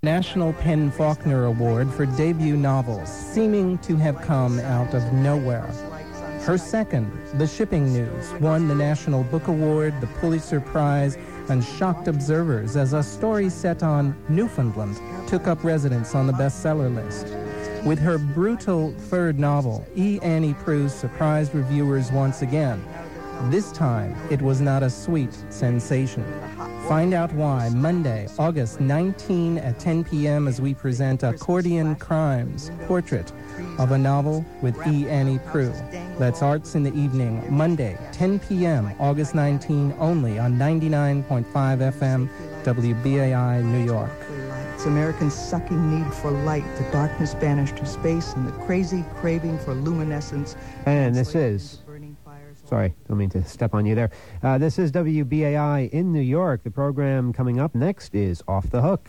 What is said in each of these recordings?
National PEN/Faulkner Award for debut novels, seeming to have come out of nowhere. Her second, The Shipping News, won the National Book Award, the Pulitzer Prize, and shocked observers as a story set on Newfoundland took up residence on the bestseller list. With her brutal third novel, E. Annie Proulx surprised reviewers once again. This time, it was not a sweet sensation. Find out why Monday, August 19 at 10 p.m. as we present Accordion Crimes, Portrait of a Novel with E. Annie Proulx. That's Arts in the Evening, Monday, 10 p.m., August 19, only on 99.5 FM, WBAI, New York. It's America's sucking need for light, the darkness banished to space, and the crazy craving for luminescence. And this is... Sorry, don't mean to step on you there. This is WBAI in New York. The program coming up next is Off the Hook.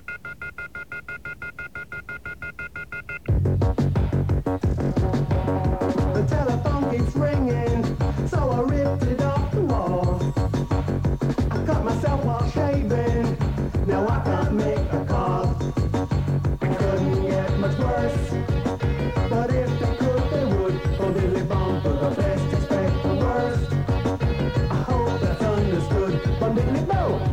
The telephone keeps ringing, so I ripped it off the wall. I cut myself while shaving, now I can't make a call. It couldn't get much worse, but if they could, they would. Oh, diddly bum, for the best expect the worst. I hope that's understood, but diddly bo.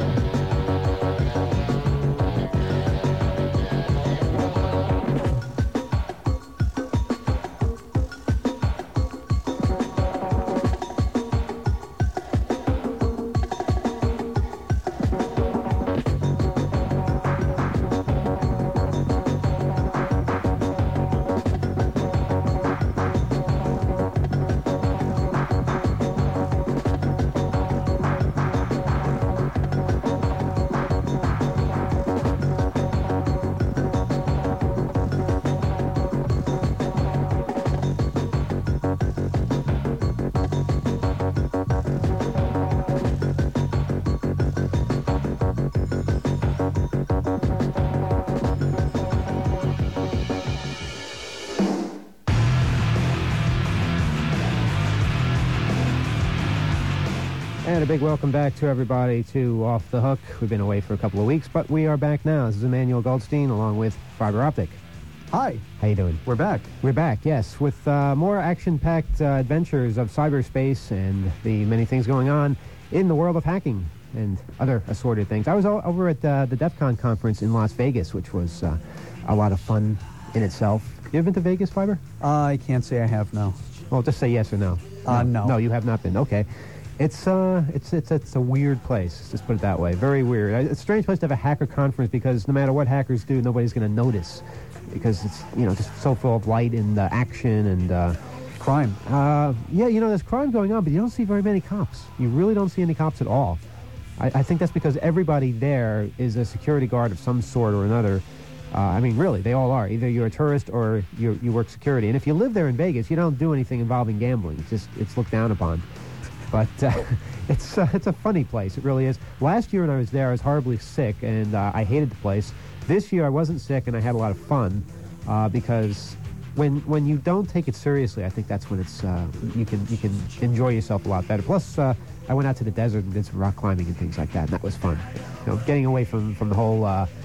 And a big welcome back to everybody to Off the Hook. We've been away for a couple of weeks, but we are back now. This is Emmanuel Goldstein along with Fiber Optic. Hi. How you doing? We're back. We're back, yes, with more action-packed adventures of cyberspace and the many things going on in the world of hacking and other assorted things. I was over at the DEF CON conference in Las Vegas, which was a lot of fun in itself. You ever been to Vegas, Fiber? I can't say I have, no. Well, just say yes or no. No. No, you have not been. Okay. It's a weird place, just put it that way. Very weird. It's a strange place to have a hacker conference because no matter what hackers do, nobody's going to notice because it's, just so full of light and action and... crime. Yeah, there's crime going on, but you don't see very many cops. You really don't see any cops at all. I think that's because everybody there is a security guard of some sort or another. Really, they all are. Either you're a tourist or you work security. And if you live there in Vegas, you don't do anything involving gambling. It's looked down upon. But it's a funny place. It really is. Last year when I was there, I was horribly sick, and I hated the place. This year I wasn't sick, and I had a lot of fun because when you don't take it seriously, I think that's when it's you can enjoy yourself a lot better. Plus, I went out to the desert and did some rock climbing and things like that, and that was fun. Getting away from the whole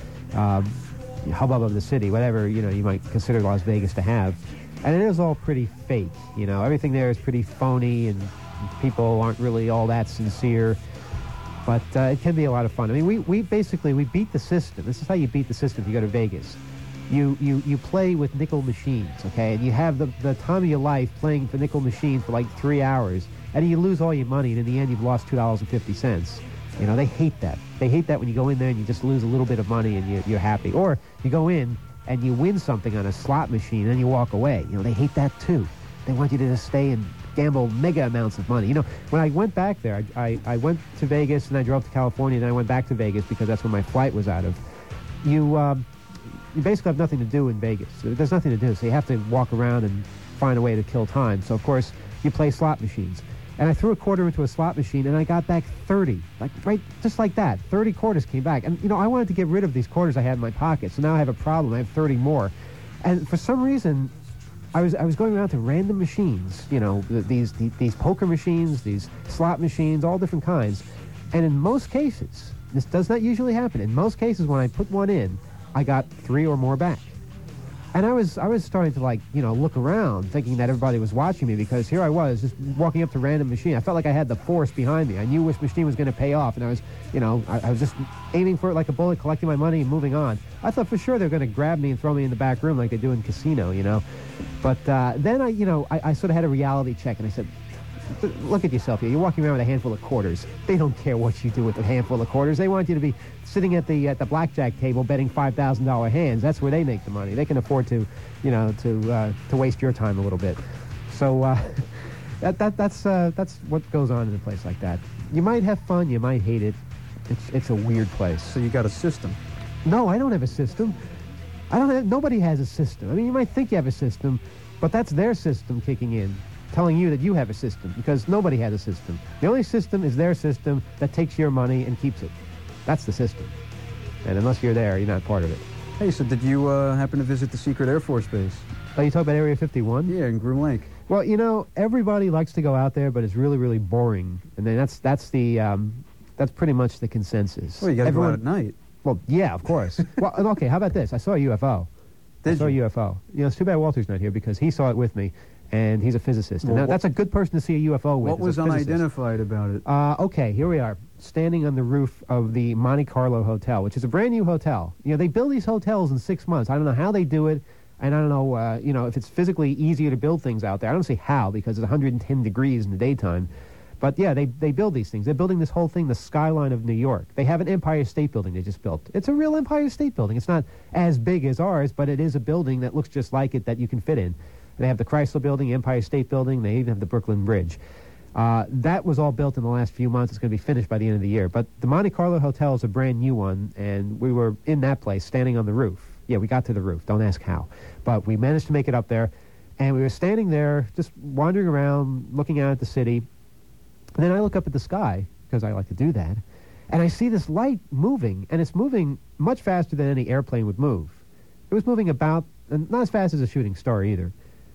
hubbub of the city, whatever you might consider Las Vegas to have, and it is all pretty fake. Everything there is pretty phony and people aren't really all that sincere, but it can be a lot of fun. We beat the system. This is how you beat the system if you go to Vegas. You play with nickel machines, okay? And you have the time of your life playing for nickel machines for like 3 hours, and you lose all your money, and in the end you've lost $2.50. They hate that. They hate that when you go in there and you just lose a little bit of money and you're happy. Or you go in and you win something on a slot machine and you walk away. They hate that too. They want you to just stay and gamble mega amounts of money. When I went back there, I went to Vegas and I drove to California and then I went back to Vegas because that's where my flight was out of. You basically have nothing to do in Vegas. There's nothing to do, so you have to walk around and find a way to kill time. So, of course, you play slot machines. And I threw a quarter into a slot machine and I got back 30. Just like that. 30 quarters came back. And, I wanted to get rid of these quarters I had in my pocket, so now I have a problem. I have 30 more. And for some reason, I was going around to random machines, these poker machines, these slot machines, all different kinds. And in most cases, This does not usually happen. In most cases, when I put one in, I got 3 or more back. And I was starting to, like, look around, thinking that everybody was watching me, because here I was, just walking up to random machine. I felt like I had the force behind me. I knew which machine was going to pay off, and I was, I was just aiming for it like a bullet, collecting my money and moving on. I thought for sure they were going to grab me and throw me in the back room like they do in casino, But then I sort of had a reality check, and I said, look at yourself here. You're walking around with a handful of quarters. They don't care what you do with a handful of quarters. They want you to be sitting at the blackjack table betting $5,000 hands. That's where they make the money. They can afford to waste your time a little bit. So that's what goes on in a place like that. You might have fun. You might hate it. It's a weird place. So you got a system. No, I don't have a system. Nobody has a system. I mean, you might think you have a system, but that's their system kicking in, telling you that you have a system, because nobody has a system. The only system is their system that takes your money and keeps it. That's the system. And unless you're there, you're not part of it. Hey, so did you happen to visit the secret Air Force base? Oh, you talk about Area 51? Yeah, in Groom Lake. Well, everybody likes to go out there, but it's really, really boring. And then that's pretty much the consensus. Well, you got to go out at night. Well, yeah, of course. Well, okay, how about this? I saw a UFO. I saw a UFO. It's too bad Walter's not here, because he saw it with me. And he's a physicist. Well, and that's a good person to see a UFO with. What was unidentified about it? Okay, here we are, standing on the roof of the Monte Carlo Hotel, which is a brand new hotel. They build these hotels in 6 months. I don't know how they do it, and I don't know, if it's physically easier to build things out there. I don't see how, because it's 110 degrees in the daytime. But yeah, they build these things. They're building this whole thing, the skyline of New York. They have an Empire State Building they just built. It's a real Empire State Building. It's not as big as ours, but it is a building that looks just like it that you can fit in. They have the Chrysler Building, the Empire State Building. They even have the Brooklyn Bridge. That was all built in the last few months. It's going to be finished by the end of the year. But the Monte Carlo Hotel is a brand new one, and we were in that place, standing on the roof. Yeah, we got to the roof. Don't ask how. But we managed to make it up there, and we were standing there, just wandering around, looking out at the city. And then I look up at the sky, because I like to do that, and I see this light moving, and it's moving much faster than any airplane would move. It was moving about, and not as fast as a shooting star either.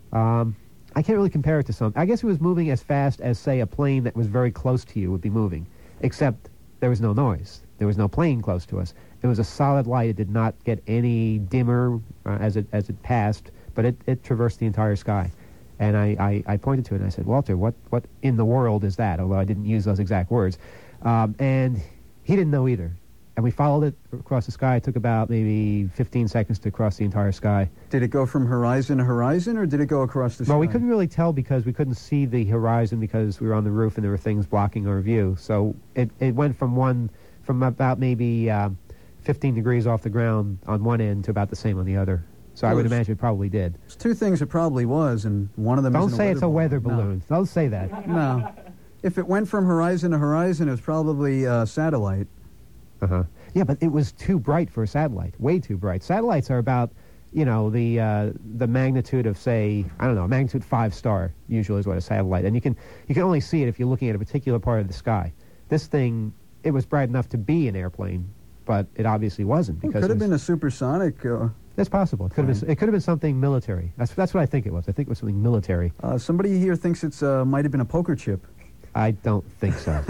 I can't really compare it to something. I guess it was moving as fast as, say, a plane that was very close to you would be moving, except there was no noise. There was no plane close to us. It was a solid light. It did not get any dimmer as it passed, but it traversed the entire sky. And I pointed to it and I said, Walter, what in the world is that? Although I didn't use those exact words. And he didn't know either. And we followed it across the sky. It took about maybe 15 seconds to cross the entire sky. Did it go from horizon to horizon, or did it go across the sky? Well, we couldn't really tell because we couldn't see the horizon because we were on the roof and there were things blocking our view. So it went from about maybe 15 degrees off the ground on one end to about the same on the other. So I would imagine it probably did. There's two things it probably was, and one of them Don't isn't say it's a weather balloon. balloon. No. Don't say that. No. If it went from horizon to horizon, it was probably satellite. Uh-huh. Yeah, but it was too bright for a satellite. Way too bright. Satellites are about, the magnitude of, say, I don't know, magnitude 5 star usually is what a satellite. And you can only see it if you're looking at a particular part of the sky. This thing, it was bright enough to be an airplane, but it obviously wasn't because It could have been a supersonic. That's possible. It could have been something military. That's what I think it was. I think it was something military. Somebody here thinks it's might have been a poker chip. I don't think so.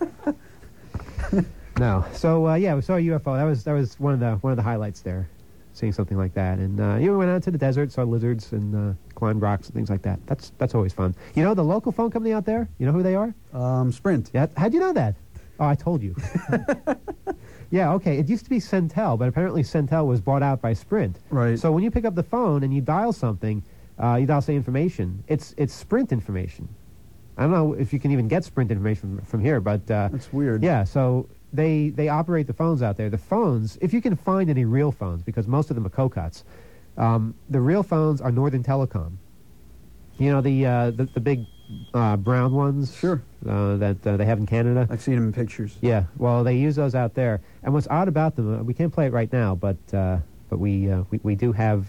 No. So we saw a UFO. That was one of the highlights there, seeing something like that. And we went out to the desert, saw lizards and climbed rocks and things like that. That's always fun. You know the local phone company out there? You know who they are? Sprint. Yeah. How'd you know that? Oh, I told you. Yeah. Okay. It used to be Centel, but apparently Centel was bought out by Sprint. Right. So when you pick up the phone and you dial something, you dial say information. It's Sprint information. I don't know if you can even get Sprint information from here, but that's weird. Yeah. So. They operate the phones out there. The phones, if you can find any real phones, because most of them are Cocots, the real phones are Northern Telecom. You know, the big brown ones? Sure. That they have in Canada? I've seen them in pictures. Yeah, well, they use those out there. And what's odd about them, we can't play it right now, but we do have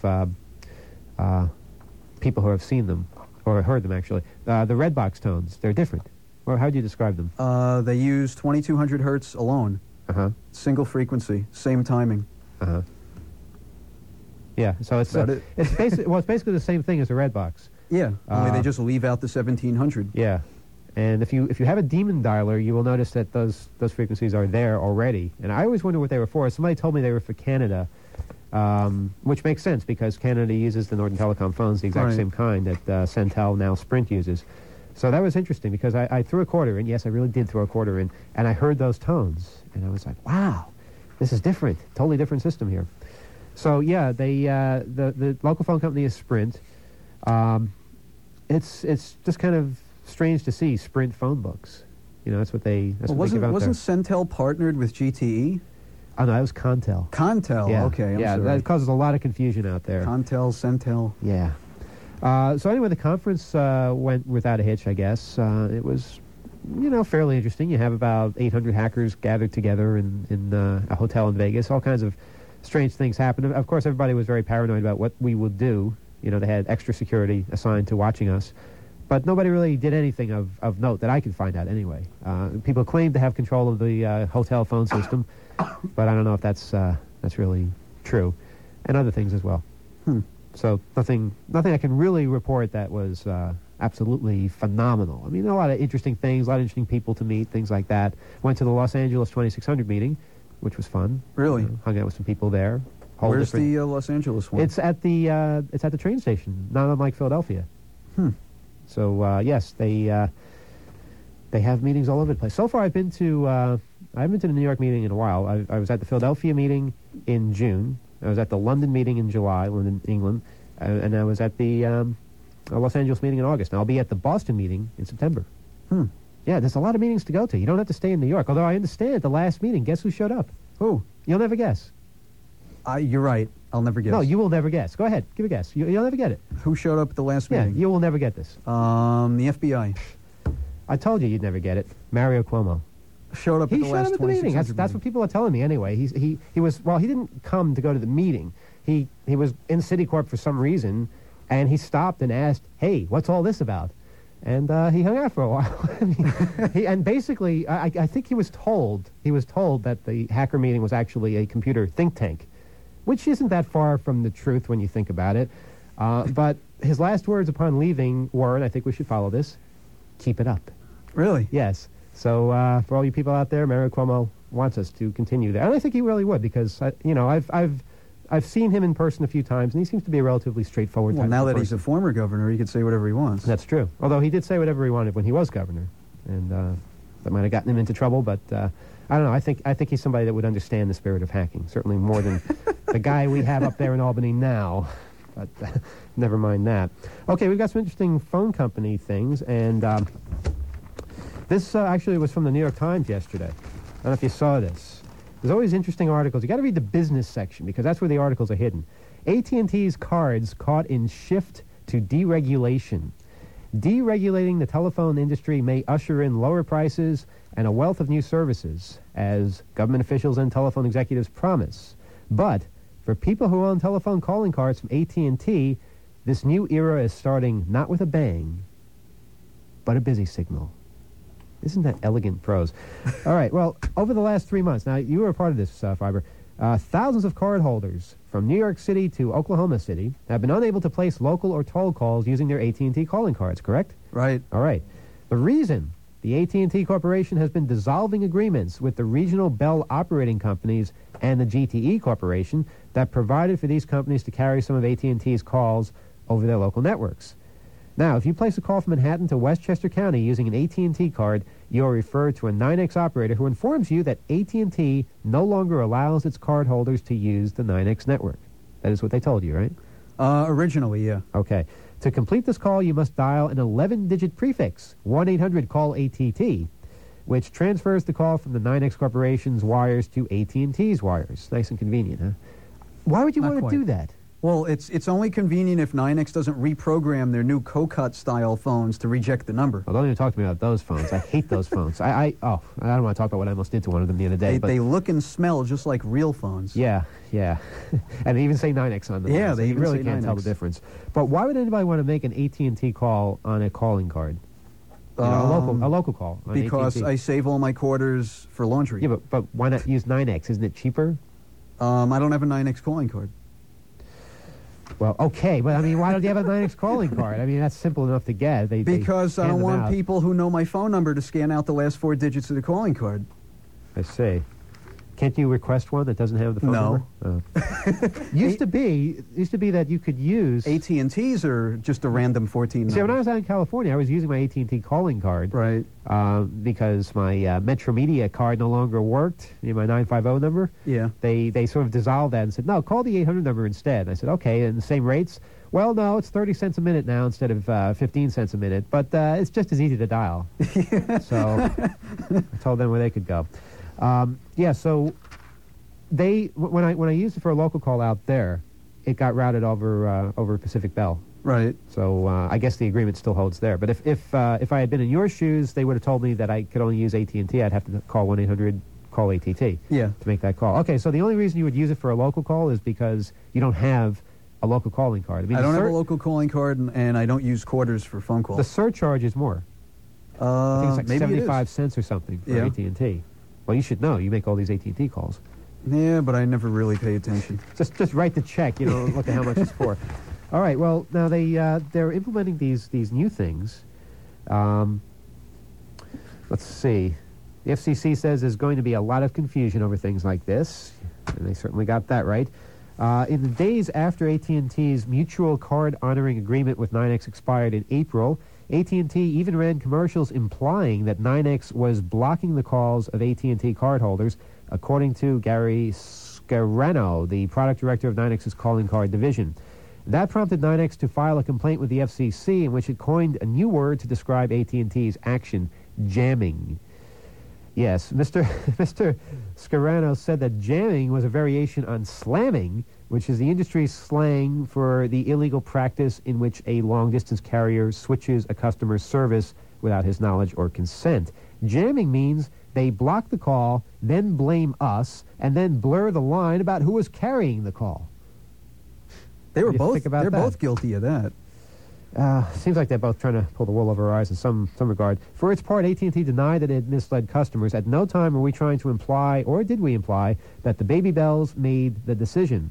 people who have seen them, or heard them, actually. The red box tones, they're different. Or how do you describe them? They use 2200 hertz alone. Uh-huh. Single frequency, same timing. Uh-huh. Yeah, so it's basically it's basically the same thing as a red box. Yeah, only they just leave out the 1700. Yeah, And if you have a demon dialer, you will notice that those frequencies are there already. And I always wonder what they were for. Somebody told me they were for Canada, which makes sense because Canada uses the Northern Telecom phones, the exact same kind that Centel, now Sprint, uses. So that was interesting because I threw a quarter in. Yes, I really did throw a quarter in. And I heard those tones. And I was like, wow, this is different. Totally different system here. So, yeah, the local phone company is Sprint. It's just kind of strange to see Sprint phone books. You know, that's what they give out there. Wasn't Centel partnered with GTE? Oh, no, that was Contel. Contel, yeah. okay, I'm sorry. That causes a lot of confusion out there. Contel, Centel. Yeah. So anyway, the conference went without a hitch, I guess. It was, fairly interesting. You have about 800 hackers gathered together in a hotel in Vegas. All kinds of strange things happened. Of course, everybody was very paranoid about what we would do. They had extra security assigned to watching us. But nobody really did anything of note that I could find out anyway. People claimed to have control of the hotel phone system, but I don't know if that's really true, and other things as well. So nothing I can really report that was absolutely phenomenal. I mean, a lot of interesting things, a lot of interesting people to meet, things like that. Went to the Los Angeles 2600 meeting, which was fun. Really? Hung out with some people there. Where's the Los Angeles one? It's at the train station, not unlike Philadelphia. So yes, they have meetings all over the place. So far, I haven't been to the New York meeting in a while. I was at the Philadelphia meeting in June. I was at the London meeting in July, London, England, and I was at the Los Angeles meeting in August. And I'll be at the Boston meeting in September. Yeah, there's a lot of meetings to go to. You don't have to stay in New York. Although I understand at the last meeting, guess who showed up? Who? You'll never guess. You're right. I'll never guess. No, you will never guess. Go ahead. Give a guess. You'll never get it. Who showed up at the last Yeah, meeting? you will never get this. The FBI. I told you you'd never get it. Mario Cuomo. Showed up at the last He showed up at the meeting. That's meeting. what people are telling me anyway. He was, well, he didn't come to go to the meeting. He was in Citicorp for some reason, and he stopped and asked, hey, what's all this about? And he hung out for a while. And basically, I think he was told that the hacker meeting was actually a computer think tank, which isn't that far from the truth when you think about it. But his last words upon leaving were, and I think we should follow this, keep it up. Really? Yes. So for all you people out there, Mario Cuomo wants us to continue that. And I think he really would because, I've seen him in person a few times, and he seems to be a relatively straightforward type of now that person. he's a former governor, he could say whatever he wants. That's true. Although he did say whatever he wanted when he was governor, and that might have gotten him into trouble. But I don't know. I think he's somebody that would understand the spirit of hacking, certainly more than the guy we have up there in Albany now. But never mind that. Okay, we've got some interesting phone company things, and this actually was from the New York Times yesterday. I don't know if you saw this. There's always interesting articles. You got to read the business section because that's where the articles are hidden. AT&T's cards caught in shift to deregulation. Deregulating the telephone industry may usher in lower prices and a wealth of new services, as government officials and telephone executives promise. But for people who own telephone calling cards from AT&T, this new era is starting not with a bang, but a busy signal. Isn't that elegant prose? All right, well, over the last 3 months, now you were a part of this, Fiber, thousands of cardholders from New York City to Oklahoma City have been unable to place local or toll calls using their AT&T calling cards, correct? Right. All right. The reason the AT&T Corporation has been dissolving agreements with the regional Bell operating companies and the GTE Corporation that provided for these companies to carry some of AT&T's calls over their local networks. Now, if you place a call from Manhattan to Westchester County using an AT&T card, you are referred to a NYNEX operator who informs you that AT&T no longer allows its cardholders to use the NYNEX network. That is what they told you, right? Originally, yeah. Okay. To complete this call, you must dial an 11-digit prefix, 1-800-CALL-ATT, which transfers the call from the NYNEX Corporation's wires to AT&T's wires. Nice and convenient, huh? Why would you want to do that? Well, it's only convenient if NYNEX doesn't reprogram their new Cocut-style phones to reject the number. Well, don't even talk to me about those phones. I hate those phones. I don't want to talk about what I almost did to one of them the other day. They look and smell just like real phones. Yeah. And they even say NYNEX on them. Yeah, so they you even really say can't tell NYNEX. the difference. But why would anybody want to make an AT&T call on a calling card? A local call on Because AT&T. I save all my quarters for laundry. Yeah, but why not use NYNEX? Isn't it cheaper? I don't have a NYNEX calling card. Well, okay, but I mean, why don't you have a 9X calling card? I mean, that's simple enough to get. Because I hand don't them want out. people who know my phone number to scan out the last 4 digits of the calling card. I see. Can't you request one that doesn't have the phone No. number? Oh. used to be that you could use AT&T's or just a random 14 See, when number? I was out in California, I was using my AT&T calling card. Right. Because my Metro Media card no longer worked, my 950 number. Yeah. They sort of dissolved that and said, no, call the 800 number instead. And I said, okay, and the same rates? Well, no, it's 30 cents a minute now instead of 15 cents a minute, but it's just as easy to dial. So I told them where they could go. So when I used it for a local call out there, it got routed over Pacific Bell. Right. So I guess the agreement still holds there. But if I had been in your shoes, they would have told me that I could only use AT&T. I'd have to call 1-800-CALL-ATT Yeah. to make that call. Okay, so the only reason you would use it for a local call is because you don't have a local calling card. I mean, I don't have a local calling card, and I don't use quarters for phone calls. The surcharge is more. I think it's like maybe 75 cents or something for AT&T. Well, you should know. You make all these AT&T calls. Yeah, but I never really pay attention. Just write the check, look at how much it's for. All right, well, now they're implementing these new things. Let's see. The FCC says there's going to be a lot of confusion over things like this, and they certainly got that right. In the days after AT&T's mutual card honoring agreement with 9X expired in April, AT&T even ran commercials implying that 9X was blocking the calls of AT&T cardholders, according to Gary Scarano, the product director of 9X's calling card division. That prompted 9X to file a complaint with the FCC in which it coined a new word to describe AT&T's action, jamming. Yes, Mr. Scarano said that jamming was a variation on slamming, which is the industry's slang for the illegal practice in which a long-distance carrier switches a customer's service without his knowledge or consent. Jamming means they block the call, then blame us, and then blur the line about who was carrying the call. They're What do you think about that? both guilty of that. Seems like they're both trying to pull the wool over our eyes in some regard. For its part, AT&T denied that it misled customers. At no time were we trying to imply, or did we imply, that the Baby Bells made the decision.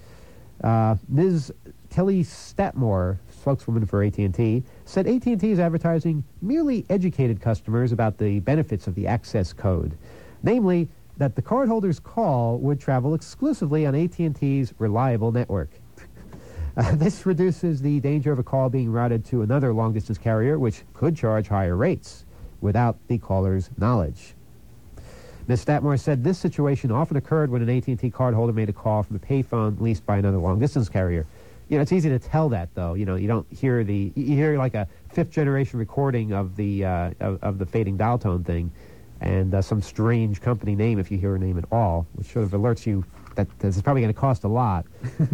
Ms. Kelly Statmore, spokeswoman for AT&T, said AT&T's advertising merely educated customers about the benefits of the access code, namely that the cardholder's call would travel exclusively on AT&T's reliable network. This reduces the danger of a call being routed to another long-distance carrier, which could charge higher rates without the caller's knowledge. Ms. Statmore said this situation often occurred when an AT&T cardholder made a call from a payphone leased by another long-distance carrier. It's easy to tell that, though. You don't hear you hear like a fifth-generation recording of the fading dial tone thing, and some strange company name, if you hear a name at all, which sort of alerts you that this is probably going to cost a lot.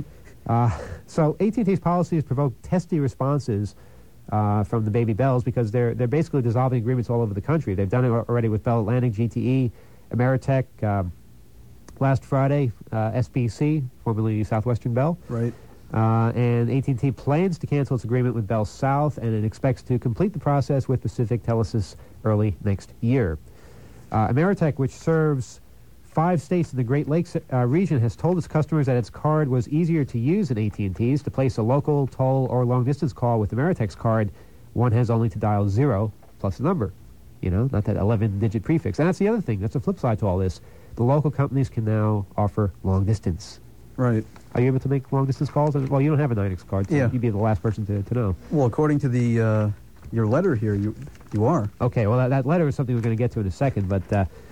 So AT&T's policies provoke testy responses from the Baby Bells because they're basically dissolving agreements all over the country. They've done it already with Bell Atlantic, GTE, Ameritech. Last Friday, SBC, formerly Southwestern Bell. Right. And AT&T plans to cancel its agreement with Bell South, and it expects to complete the process with Pacific Telesis early next year. Ameritech, which serves 5 states in the Great Lakes region, has told its customers that its card was easier to use than AT&T's. To place a local, toll, or long-distance call with Ameritech's card, one has only to dial 0 plus a number. Not that 11-digit prefix. And that's the other thing. That's the flip side to all this. The local companies can now offer long-distance. Right. Are you able to make long-distance calls? Well, you don't have a 9X card, so you'd be the last person to know. Well, according to the your letter here, you are. Okay, well, that letter is something we're going to get to in a second, but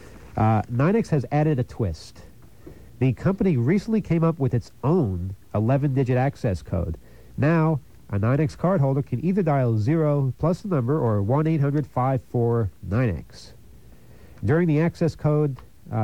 9X has added a twist. The company recently came up with its own 11-digit access code. Now, a 9X cardholder can either dial 0 plus the number or 1-800-54-9X. Dialing the access code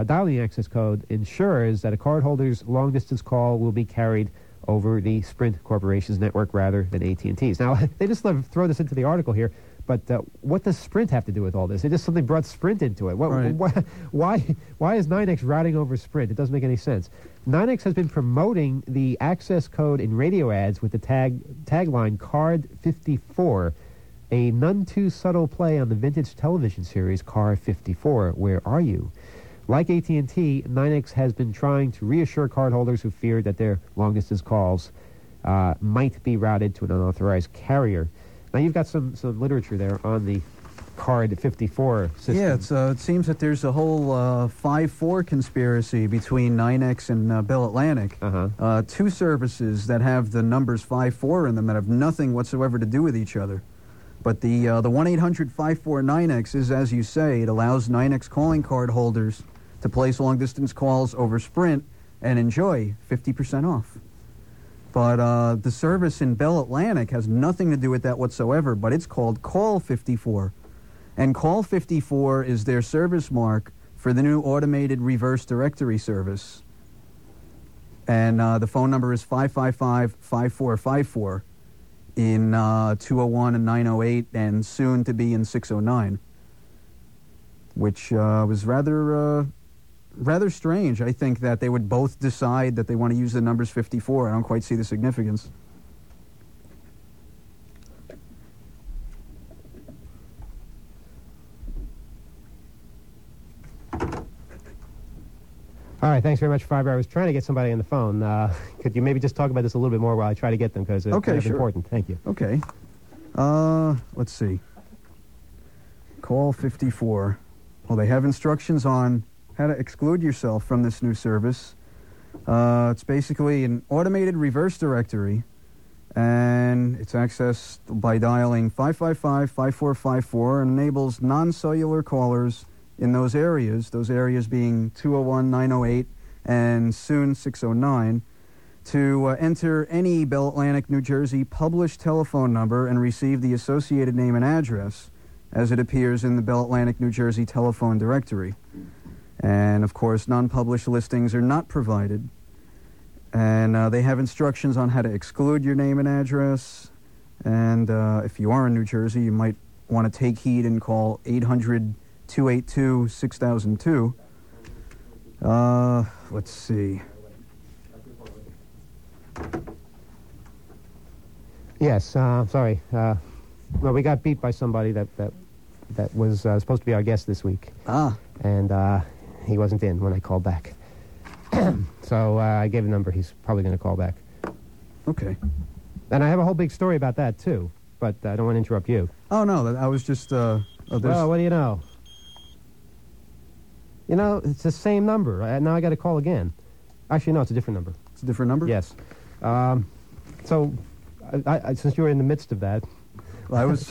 ensures that a cardholder's long-distance call will be carried over the Sprint Corporation's network rather than AT&T's. Now, they just throw this into the article here, but what does Sprint have to do with all this? They just suddenly brought Sprint into it. Right. Why is 9X routing over Sprint? It doesn't make any sense. 9X has been promoting the access code in radio ads with the tagline Card 54, a none too subtle play on the vintage television series Car 54, Where Are You? Like AT&T, 9X has been trying to reassure cardholders who feared that their long-distance calls might be routed to an unauthorized carrier. Now, you've got some literature there on the Card 54 system. Yeah, it seems that there's a whole 5-4 conspiracy between NYNEX and Bell Atlantic. Two services that have the numbers 5-4 in them that have nothing whatsoever to do with each other. But the 1-800-54-NYNEX is, as you say, it allows NYNEX calling card holders to place long-distance calls over Sprint and enjoy 50% off. But the service in Bell Atlantic has nothing to do with that whatsoever, but it's called Call 54. And Call 54 is their service mark for the new automated reverse directory service. And the phone number is 555-5454 in 201 and 908 and soon to be in 609, which was rather strange. I think that they would both decide that they want to use the numbers 54. I don't quite see the significance. All right, thanks very much, Fiber. I was trying to get somebody on the phone. Could you maybe just talk about this a little bit more while I try to get them, because it's kind of important. Thank you. Okay. Let's see. Call 54. Well, they have instructions on how to exclude yourself from this new service. It's basically an automated reverse directory, and it's accessed by dialing 555-5454 and enables non-cellular callers in those areas being 201, 908, and soon 609, to enter any Bell Atlantic, New Jersey published telephone number and receive the associated name and address as it appears in the Bell Atlantic, New Jersey telephone directory. And, of course, non-published listings are not provided. And they have instructions on how to exclude your name and address. And if you are in New Jersey, you might want to take heed and call 800-282-6002. Let's see. Yes, sorry. Well, we got beat by somebody that was supposed to be our guest this week. And he wasn't in when I called back. So I gave a number. He's probably going to call back. Okay. And I have a whole big story about that, too. But I don't want to interrupt you. Oh, no, I was just... well, what do you know? You know, it's the same number. Now I got to call again. Actually, no, it's a different number. It's a different number? Yes. So, since you were in the midst of that... Well, I was...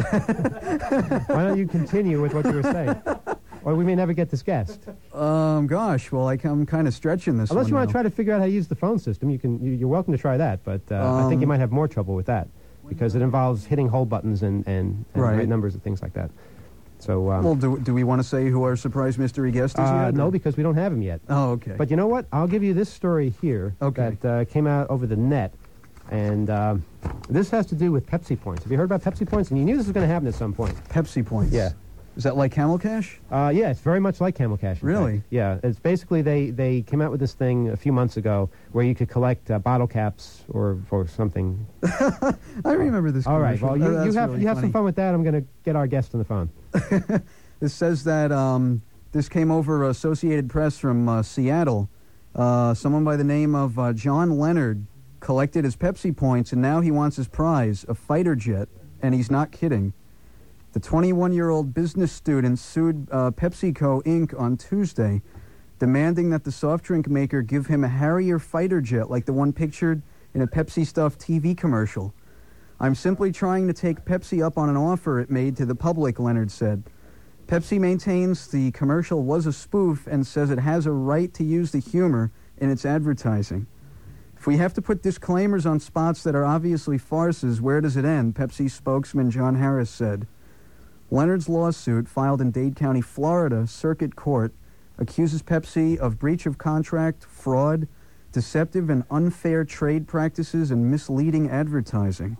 Why don't you continue with what you were saying? Or we may never get this guest. Gosh, well, I'm kind of stretching this Unless one you want now. to try to figure out how to use the phone system, you're welcome to try that, but I think you might have more trouble with that, because it involves hitting hold buttons and right numbers and things like that. So, well, do we want to say who our surprise mystery guest is yet? No, because we don't have him yet. Oh, okay. But you know what? I'll give you this story here that came out over the net, and this has to do with Pepsi Points. Have you heard about Pepsi Points? And you knew this was going to happen at some point. Pepsi Points? Yeah. Is that like Camel Cash? Yeah, it's very much like Camel Cash. Really? Fact. Yeah, it's basically they came out with this thing a few months ago where you could collect bottle caps or something. I remember this. All right, well, you have really some fun with that. I'm going to get our guest on the phone. This says that this came over Associated Press from Seattle. Someone by the name of John Leonard collected his Pepsi Points, and now he wants his prize, a fighter jet, and he's not kidding. The 21-year-old business student sued PepsiCo, Inc. on Tuesday, demanding that the soft drink maker give him a Harrier fighter jet like the one pictured in a Pepsi-stuffed TV commercial. "I'm simply trying to take Pepsi up on an offer it made to the public," Leonard said. Pepsi maintains the commercial was a spoof and says it has a right to use the humor in its advertising. "If we have to put disclaimers on spots that are obviously farces, where does it end?" Pepsi spokesman John Harris said. Leonard's lawsuit, filed in Dade County, Florida, Circuit Court, accuses Pepsi of breach of contract, fraud, deceptive and unfair trade practices, and misleading advertising.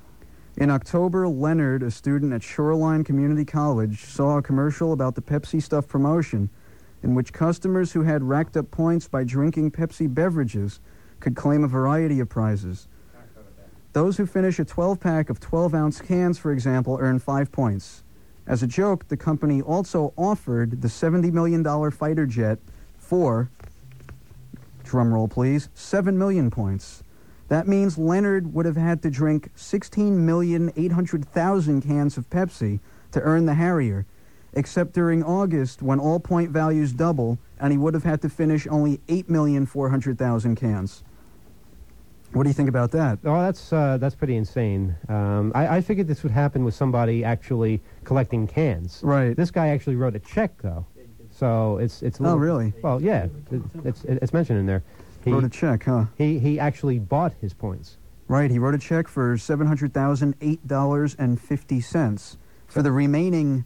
In October, Leonard, a student at Shoreline Community College, saw a commercial about the Pepsi Stuff promotion in which customers who had racked up points by drinking Pepsi beverages could claim a variety of prizes. Those who finish a 12-pack of 12-ounce cans, for example, earn 5 points. As a joke, the company also offered the $70 million fighter jet for, drumroll please, 7 million points. That means Leonard would have had to drink 16,800,000 cans of Pepsi to earn the Harrier, except during August when all point values double, and he would have had to finish only 8,400,000 cans. What do you think about that? Oh, that's pretty insane. I figured this would happen with somebody actually collecting cans. Right. This guy actually wrote a check, though. So it's a little, Oh, really? Well, yeah, it's mentioned in there. He Wrote a check, huh? He actually bought his points. Right, he wrote a check for $700,008.50 for the remaining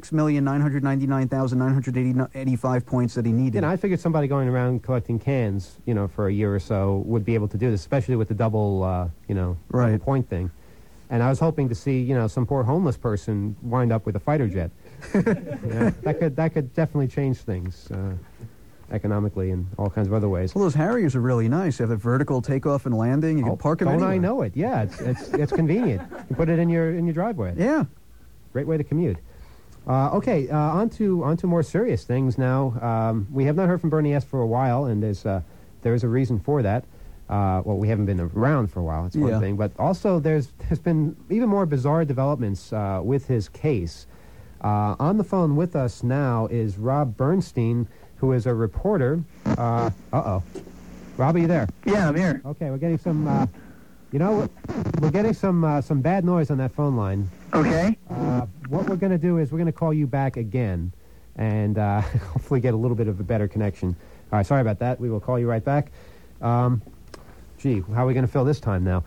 6,999,985 points that he needed. You know, I figured somebody going around collecting cans, for a year or so would be able to do this, especially with the double, double Right. point thing. And I was hoping to see, some poor homeless person wind up with a fighter jet. That could definitely change things economically in all kinds of other ways. Well, those Harriers are really nice. They have the vertical takeoff and landing. You can park them don't anywhere. I know it? Yeah, it's convenient. You put it in your driveway. Yeah. Great way to commute. On to more serious things now. We have not heard from Bernie S. for a while, and there is a reason for that. Well, we haven't been around for a while. It's one thing, but also there's been even more bizarre developments with his case. On the phone with us now is Rob Bernstein, who is a reporter. Rob, are you there? Yeah, I'm here. Okay, we're getting some. We're getting some bad noise on that phone line. Okay. What we're going to do is we're going to call you back again, and hopefully get a little bit of a better connection. All right, sorry about that. We will call you right back. Gee, how are we going to fill this time now?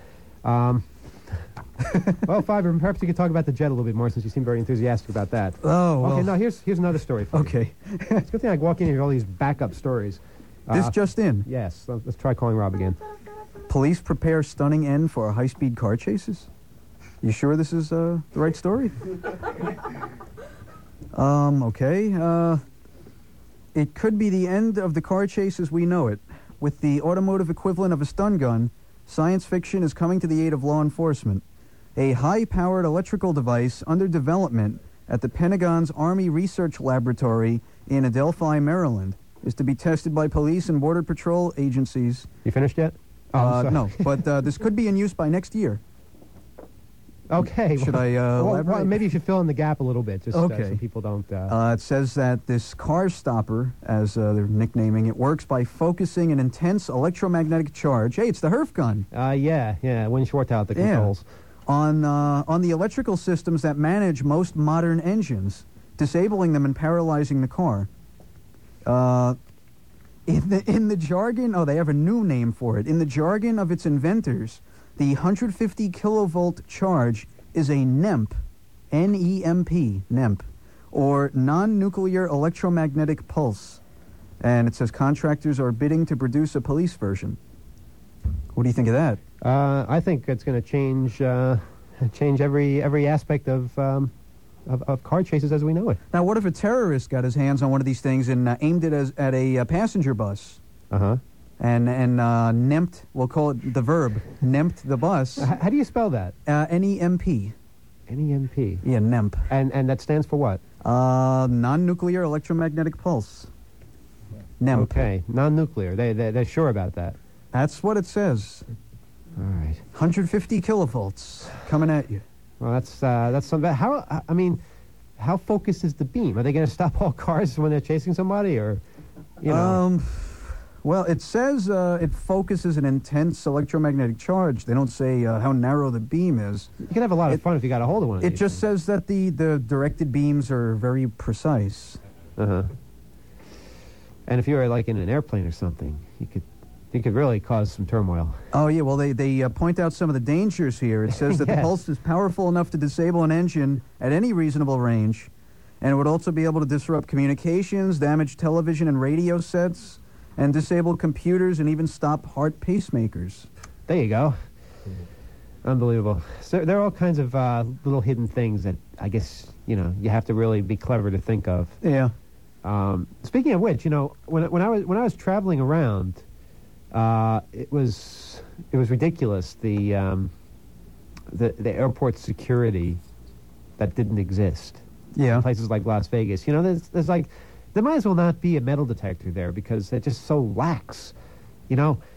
Well, Fiber, perhaps you could talk about the jet a little bit more since you seem very enthusiastic about that. Oh, well. Okay, no, here's another story for you. Okay. It's a good thing I walk in here with all these backup stories. This just in. Yes, let's try calling Rob again. Police prepare stunning end for high-speed car chases. You sure this is the right story? Okay. It could be the end of the car chase as we know it. With the automotive equivalent of a stun gun, science fiction is coming to the aid of law enforcement. A high-powered electrical device under development at the Pentagon's Army Research Laboratory in Adelphi, Maryland, is to be tested by police and border patrol agencies. You finished yet? No, but this could be in use by next year. Okay. Should I elaborate? Well, maybe you should fill in the gap a little bit, just so people don't... It says that this car stopper, as they're nicknaming it, works by focusing an intense electromagnetic charge. Hey, it's the Herf gun. Yeah, Win Shortout, the controls. On the electrical systems that manage most modern engines, disabling them and paralyzing the car. In the jargon, they have a new name for it. In the jargon of its inventors, the 150 kilovolt charge is a NEMP, N-E-M-P, NEMP, or non-nuclear electromagnetic pulse. And it says contractors are bidding to produce a police version. What do you think of that? I think it's going to change every aspect of car chases as we know it. Now, what if a terrorist got his hands on one of these things and aimed it at a passenger bus? Uh-huh. And NEMPed, we'll call it the verb, NEMPed the bus. How do you spell that? N-E-M-P. N-E-M-P. Yeah, NEMP. And that stands for what? Non-nuclear electromagnetic pulse. NEMP. Okay, non-nuclear. They're sure about that. That's what it says. All right. 150 kilovolts coming at you. Well, that's something. How focused is the beam? Are they going to stop all cars when they're chasing somebody, or, Well, it says it focuses an intense electromagnetic charge. They don't say how narrow the beam is. You can have a lot of fun if you got a hold of one of these. It just says that the directed beams are very precise. Uh-huh. And if you were like in an airplane or something, you could really cause some turmoil. Oh, yeah, well, they point out some of the dangers here. It says that the pulse is powerful enough to disable an engine at any reasonable range, and it would also be able to disrupt communications, damage television and radio sets, and disable computers and even stop heart pacemakers. There you go. Unbelievable. So there are all kinds of little hidden things that I guess, you have to really be clever to think of. Yeah. Speaking of which, when I was traveling around, it was ridiculous, the airport security that didn't exist. Yeah. In places like Las Vegas. There's like, there might as well not be a metal detector there because they're just so lax.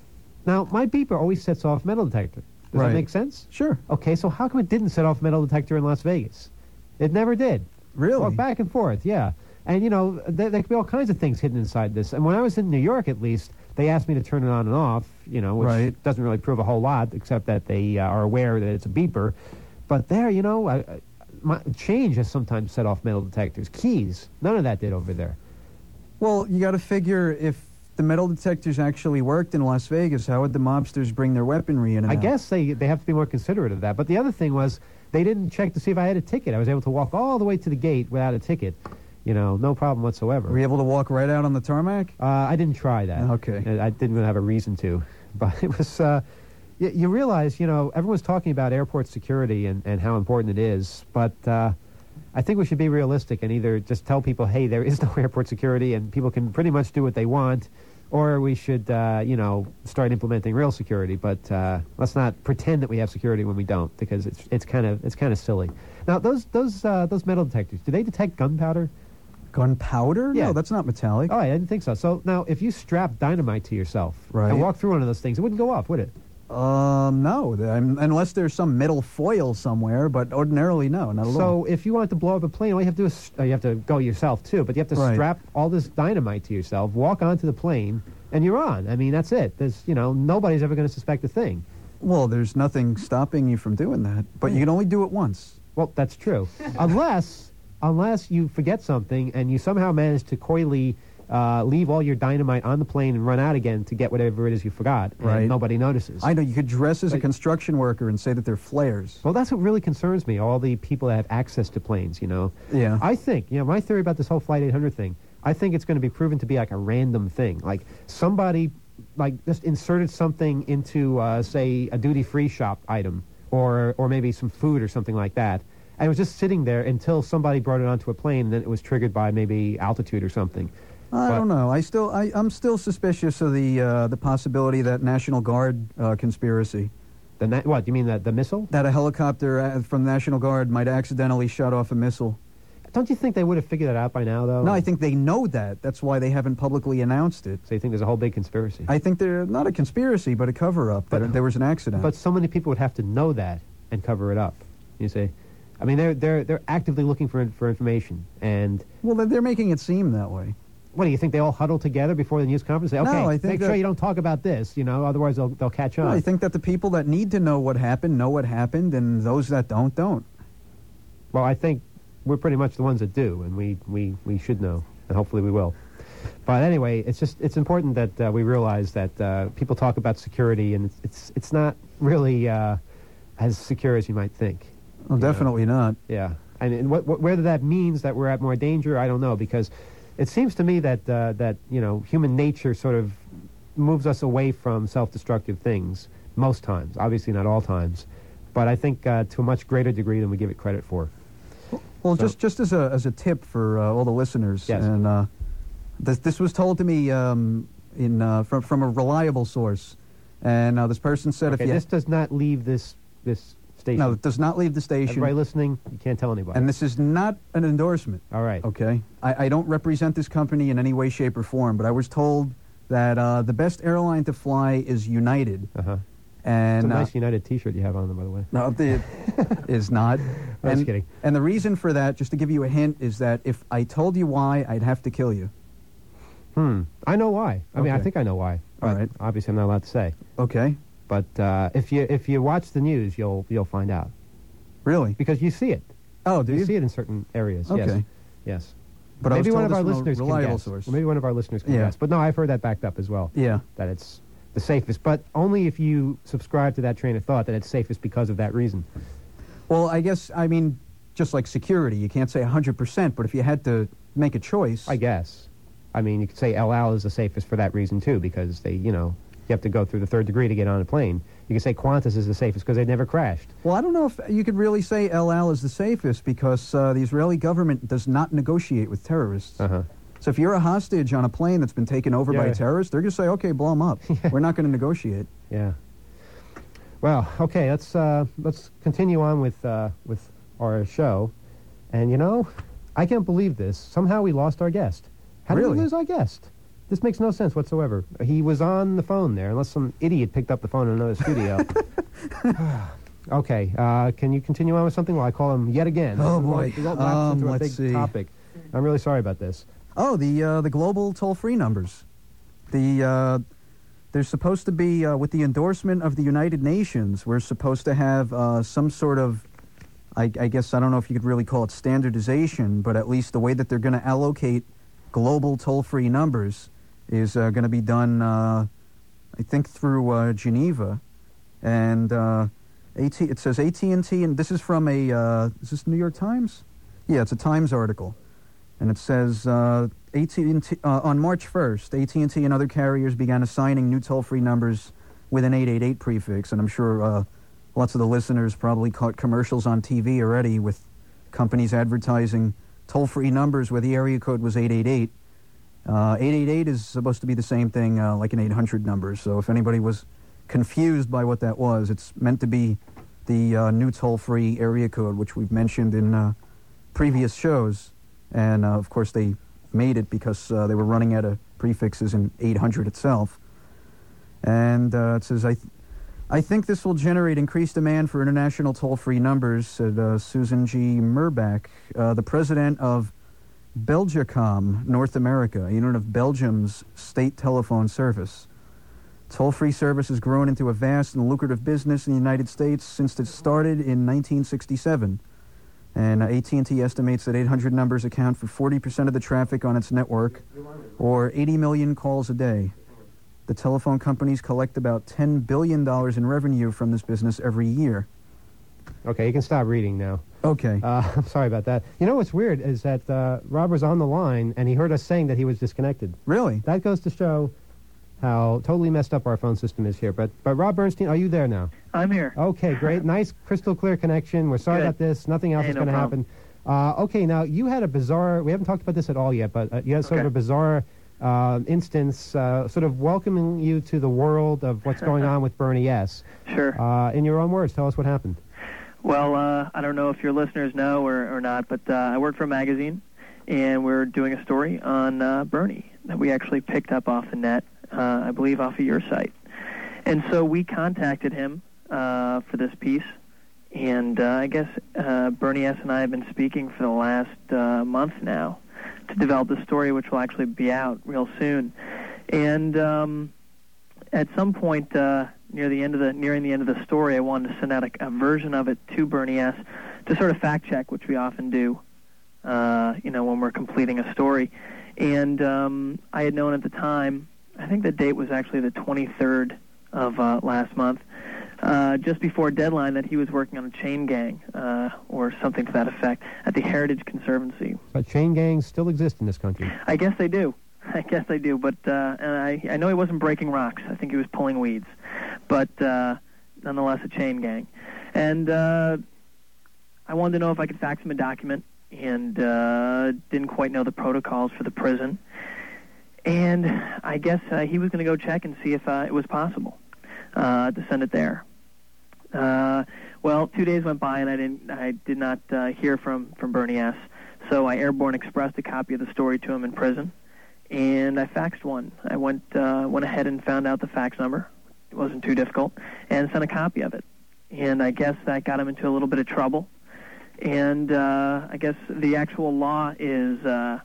Now, my beeper always sets off metal detector. Does Right. that make sense? Sure. Okay, so how come it didn't set off metal detector in Las Vegas? It never did. Really? Well, back and forth, yeah. And, you know, there could be all kinds of things hidden inside this. And when I was in New York, at least, they asked me to turn it on and off, you know, which Right. doesn't really prove a whole lot, except that they are aware that it's a beeper. But there, you know, change has sometimes set off metal detectors. Keys, none of that did over there. Well, you got to figure if the metal detectors actually worked in Las Vegas, how would the mobsters bring their weaponry in and I out? guess they have to be more considerate of that. But the other thing was they didn't check to see if I had a ticket. I was able to walk all the way to the gate without a ticket. You know, no problem whatsoever. Were you able to walk right out on the tarmac? I didn't try that. Okay. I didn't really have a reason to. But it was, you realize, you know, everyone's talking about airport security and how important it is. But I think we should be realistic and either just tell people, hey, there is no airport security and people can pretty much do what they want, or we should, you know, start implementing real security. But let's not pretend that we have security when we don't, because it's kind of silly. Now, those metal detectors, do they detect gunpowder? Gunpowder? Yeah. No, that's not metallic. Oh, I didn't think so. So now, if you strap dynamite to yourself Right. and walk through one of those things, it wouldn't go off, would it? No, unless there's some metal foil somewhere, but ordinarily, no, not at all. So if you want to blow up a plane, all you have to do is, you have to go yourself too, but you have to Right. strap all this dynamite to yourself, walk onto the plane, and you're on. I mean, that's it. There's, you know, nobody's ever going to suspect a thing. Well, there's nothing stopping you from doing that, but you can only do it once. Well, that's true. Unless you forget something and you somehow manage to coyly leave all your dynamite on the plane and run out again to get whatever it is you forgot, and Right. nobody notices. I know, you could dress as a construction worker and say that they're flares. Well, that's what really concerns me, all the people that have access to planes, you know. Yeah. I think, you know, my theory about this whole Flight 800 thing, I think it's going to be proven to be like a random thing. Like somebody, like, just inserted something into, say, a duty-free shop item or maybe some food or something like that. And it was just sitting there until somebody brought it onto a plane, and then it was triggered by maybe altitude or something. I don't know. I'm still suspicious of the possibility that National Guard conspiracy. What, you mean the missile? That a helicopter from the National Guard might accidentally shut off a missile. Don't you think they would have figured that out by now, though? No, I think they know that. That's why they haven't publicly announced it. So you think there's a whole big conspiracy? I think they're not a conspiracy, but a cover-up. That there was an accident. But so many people would have to know that and cover it up. You see? I mean, they're actively looking for information, and well, they're making it seem that way. what do you think? They all huddle together before the news conference? Say, okay, No, I think make sure you don't talk about this, you know, otherwise they'll catch on. I think that the people that need to know what happened, and those that don't. Well, I think we're pretty much the ones that do, and we should know, and hopefully we will. But anyway, it's important that we realize that people talk about security, and it's not really as secure as you might think. Well, definitely not. Yeah, and whether that means that we're at more danger, I don't know, because it seems to me that that you know, human nature sort of moves us away from self-destructive things most times. Obviously, not all times, but I think to a much greater degree than we give it credit for. Well, So- just as a tip for all the listeners, Yes. and this was told to me from a reliable source, and this person said Okay, if you this does not leave this station. no, it does not leave the station, Everybody listening, you can't tell anybody. and this is not an endorsement. All right. Okay, I don't represent this company in any way, shape, or form, but I was told that the best airline to fly is United, Uh-huh. and It's a nice United T-shirt you have on them, by the way. no, it is not. I was and, kidding. And the reason for that, just to give you a hint, is that if I told you why, I'd have to kill you. I know why. I mean, I Okay. think I know why. All But right. obviously, I'm not allowed to say. Okay, But if you watch the news, you'll find out, really? because you see it. Oh, do you? see it in certain areas. Yes. Okay. Yes. But I was maybe one told of our this from a listeners can reliable guess. source. Or maybe one of our listeners can Yeah. guess. But no, I've heard that backed up as well. Yeah. That it's the safest, but only if you subscribe to that train of thought that it's safest because of that reason. Well, I guess, I mean, just like security, you can't say 100%, but if you had to make a choice. I guess. I mean, you could say El Al is the safest for that reason too, because they, you know, you have to go through the third degree to get on a plane. You could say Qantas is the safest because they never crashed. Well, I don't know if you could really say El Al is the safest because the Israeli government does not negotiate with terrorists. Uh-huh. So if you're a hostage on a plane that's been taken over by Yeah. terrorists, they're going to say, okay, blow them up. We're not going to negotiate. Yeah. Well, okay, let's continue on with our show. And you know, I can't believe this. Somehow we lost our guest. How did Really? we lose our guest? This makes no sense whatsoever. He was on the phone there, unless some idiot picked up the phone in another studio. Okay, can you continue on with something while I call him yet again? Oh, boy. We won't lapse into a let's big see. topic. I'm really sorry about this. Oh, the global toll-free numbers. There's supposed to be, with the endorsement of the United Nations, we're supposed to have some sort of, I guess, I don't know if you could really call it standardization, but at least the way that they're going to allocate global toll-free numbers is going to be done, I think, through Geneva. And it says AT&T, and this is from is this New York Times? Yeah, it's a Times article. And it says, AT&T, on March 1st, AT&T and other carriers began assigning new toll-free numbers with an 888 prefix. And I'm sure lots of the listeners probably caught commercials on TV already with companies advertising toll-free numbers where the area code was 888. 888 is supposed to be the same thing like an 800 number. So if anybody was confused by what that was, it's meant to be the new toll-free area code, which we've mentioned in previous shows. And, of course, they made it because they were running out of prefixes in 800 itself. And it says, I think this will generate increased demand for international toll-free numbers, said Susan G. Murbach, the president of Belgacom North America, a unit of Belgium's state telephone service. Toll-free service has grown into a vast and lucrative business in the United States since it started in 1967. And AT&T estimates that 800 numbers account for 40% of the traffic on its network, or 80 million calls a day. The telephone companies collect about $10 billion in revenue from this business every year. Okay, you can stop reading now. Okay. I'm sorry about that. You know what's weird is that Rob was on the line, and he heard us saying that he was disconnected. Really? That goes to show how totally messed up our phone system is here. But Rob Bernstein, are you there now? I'm here. Okay, great. Nice, crystal clear connection. We're sorry Good. about this. Nothing else Hey, is no going to happen. Okay, now, you had a bizarre, we haven't talked about this at all yet, but you had sort of a bizarre instance, sort of welcoming you to the world of what's going on with Bernie S. Sure. In your own words, tell us what happened. Well, I don't know if your listeners know or not, but I work for a magazine, and we're doing a story on Bernie that we actually picked up off the net, I believe off of your site. And so we contacted him for this piece, and I guess Bernie S. and I have been speaking for the last month now to develop the story, which will actually be out real soon. And at some point nearing the end of the story, I wanted to send out a version of it to Bernie S. to sort of fact check, which we often do, when we're completing a story. And I had known at the time, I think the date was actually the 23rd of last month, just before deadline, that he was working on a chain gang or something to that effect at the Heritage Conservancy. But chain gangs still exist in this country. I guess they do. But and I know he wasn't breaking rocks. I think he was pulling weeds. But nonetheless, a chain gang. And I wanted to know if I could fax him a document, and didn't quite know the protocols for the prison. And I guess he was going to go check and see if it was possible to send it there. Well, 2 days went by, and I did not hear from Bernie S. So I airborne expressed a copy of the story to him in prison, and I faxed one. I went ahead and found out the fax number. It wasn't too difficult, and sent a copy of it. And I guess that got him into a little bit of trouble. And I guess the actual law is a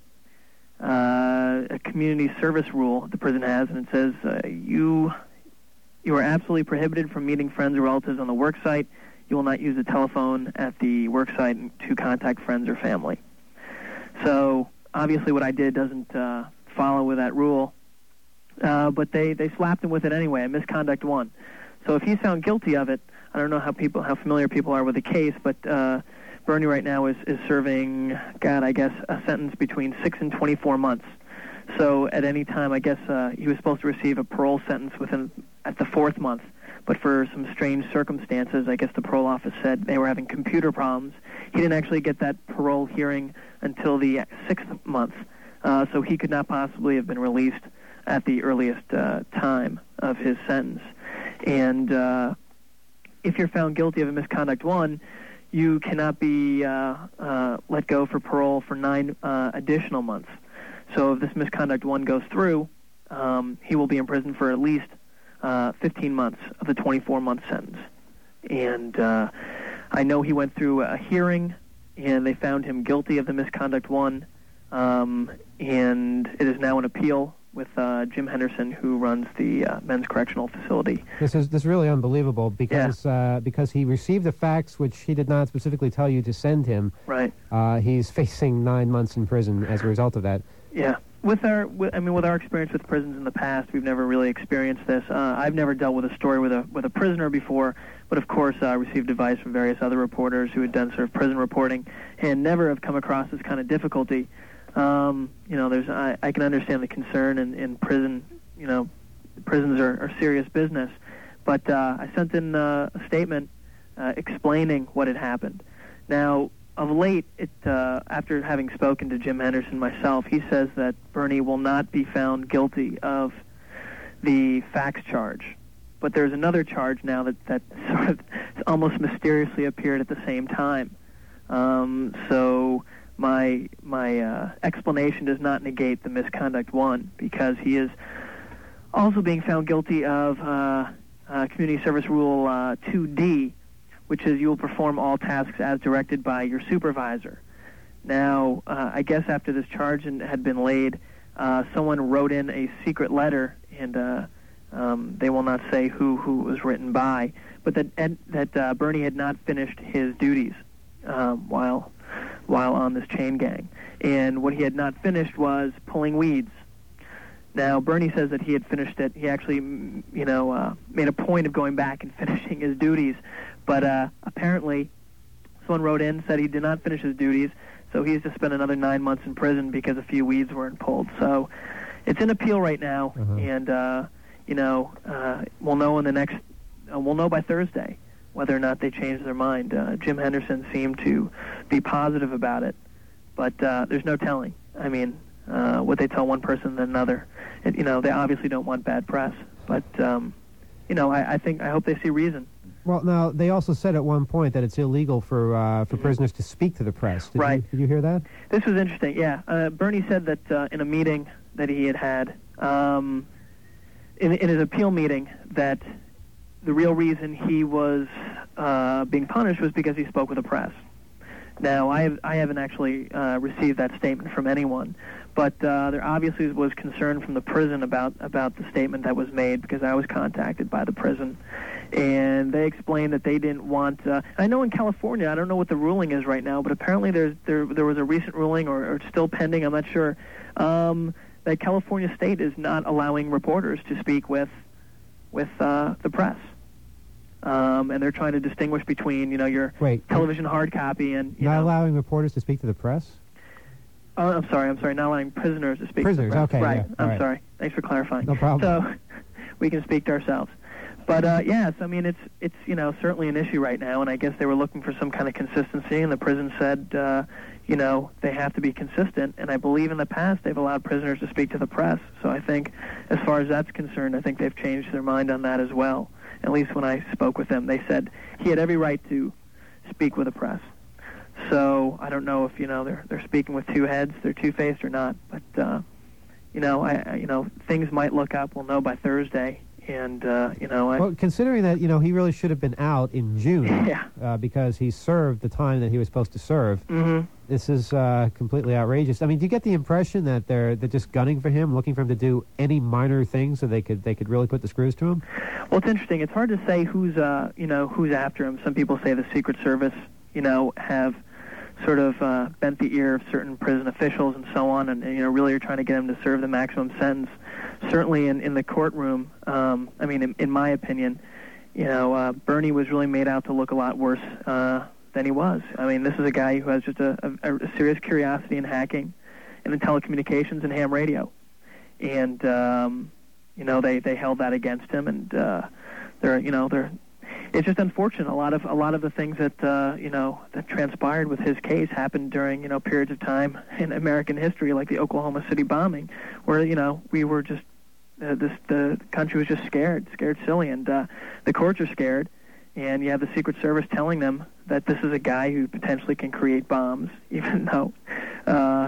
community service rule the prison has, and it says you are absolutely prohibited from meeting friends or relatives on the work site. You will not use the telephone at the work site to contact friends or family. So obviously what I did doesn't follow with that rule, but they slapped him with it anyway, a misconduct 1. So if he's found guilty of it, I don't know how familiar people are with the case, but Bernie right now is serving, I guess, a sentence between 6 and 24 months. So at any time, I guess he was supposed to receive a parole sentence at the 4th month. But for some strange circumstances, I guess the parole office said they were having computer problems. He didn't actually get that parole hearing until the 6th month. So he could not possibly have been released at the earliest time of his sentence. And if you're found guilty of a misconduct 1, you cannot be let go for parole for 9 additional months. So if this misconduct 1 goes through, he will be in prison for at least 15 months of the 24-month sentence. And I know he went through a hearing, and they found him guilty of the misconduct one, and it is now an appeal with Jim Henderson, who runs the men's correctional facility. This is really unbelievable because he received the facts which he did not specifically tell you to send him. Right. He's facing 9 months in prison as a result of that. Yeah. With our experience with prisons in the past, we've never really experienced this. I've never dealt with a story with a prisoner before, but of course received advice from various other reporters who had done sort of prison reporting, and never have come across this kind of difficulty. I can understand the concern in prison. Prisons are serious business, but I sent in a statement explaining what had happened. Now, of late, after having spoken to Jim Henderson myself, he says that Bernie will not be found guilty of the fax charge. But there's another charge now that sort of almost mysteriously appeared at the same time. So my explanation does not negate the misconduct one, because he is also being found guilty of Community Service Rule 2D, which is you will perform all tasks as directed by your supervisor. Now, I guess after this charge had been laid, someone wrote in a secret letter, and they will not say who it was written by, but that Bernie had not finished his duties while on this chain gang. And what he had not finished was pulling weeds. Now, Bernie says that he had finished it. He actually, made a point of going back and finishing his duties. But apparently, someone wrote in, said he did not finish his duties, so he has to spend another 9 months in prison because a few weeds weren't pulled. So it's in appeal right now, and we'll know by Thursday whether or not they changed their mind. Jim Henderson seemed to be positive about it, but there's no telling. I mean, what they tell one person than another. They obviously don't want bad press, but I hope they see reason. Well, now, they also said at one point that it's illegal for prisoners to speak to the press. Did you hear that? This was interesting, yeah. Bernie said that in a meeting that he had in his appeal meeting, that the real reason he was being punished was because he spoke with the press. Now, I haven't actually received that statement from anyone, but there obviously was concern from the prison about the statement that was made, because I was contacted by the prison, and they explained that they didn't want. I know in California, I don't know what the ruling is right now, but apparently there was a recent ruling, or it's still pending, I'm not sure, that California State is not allowing reporters to speak with the press. And they're trying to distinguish between, your television hard copy and... Not allowing reporters to speak to the press? Oh, I'm sorry, not allowing prisoners to speak to the press. Okay, right, yeah, I'm sorry. Thanks for clarifying. No problem. So, we can speak to ourselves. But, yes, I mean, it's certainly an issue right now, and I guess they were looking for some kind of consistency, and the prison said, they have to be consistent, and I believe in the past they've allowed prisoners to speak to the press. So I think, as far as that's concerned, I think they've changed their mind on that as well. At least when I spoke with them, they said he had every right to speak with the press. So I don't know if they're speaking with two heads, they're two-faced or not. But things might look up. We'll know by Thursday. And well, considering that he really should have been out in June, because he served the time that he was supposed to serve. Mm-hmm. This is completely outrageous. I mean, do you get the impression that they're just gunning for him, looking for him to do any minor thing so they could really put the screws to him? Well, it's interesting. It's hard to say who's after him. Some people say the Secret Service, have sort of bent the ear of certain prison officials and so on, and really are trying to get him to serve the maximum sentence. Certainly in the courtroom, in my opinion, Bernie was really made out to look a lot worse than he was. I mean, this is a guy who has just a serious curiosity in hacking and in telecommunications and ham radio. And, they held that against him, and it's just unfortunate. A lot of the things that that transpired with his case happened during periods of time in American history, like the Oklahoma City bombing, where we were just the country was just scared silly, and the courts are scared, and you have the Secret Service telling them that this is a guy who potentially can create bombs, even though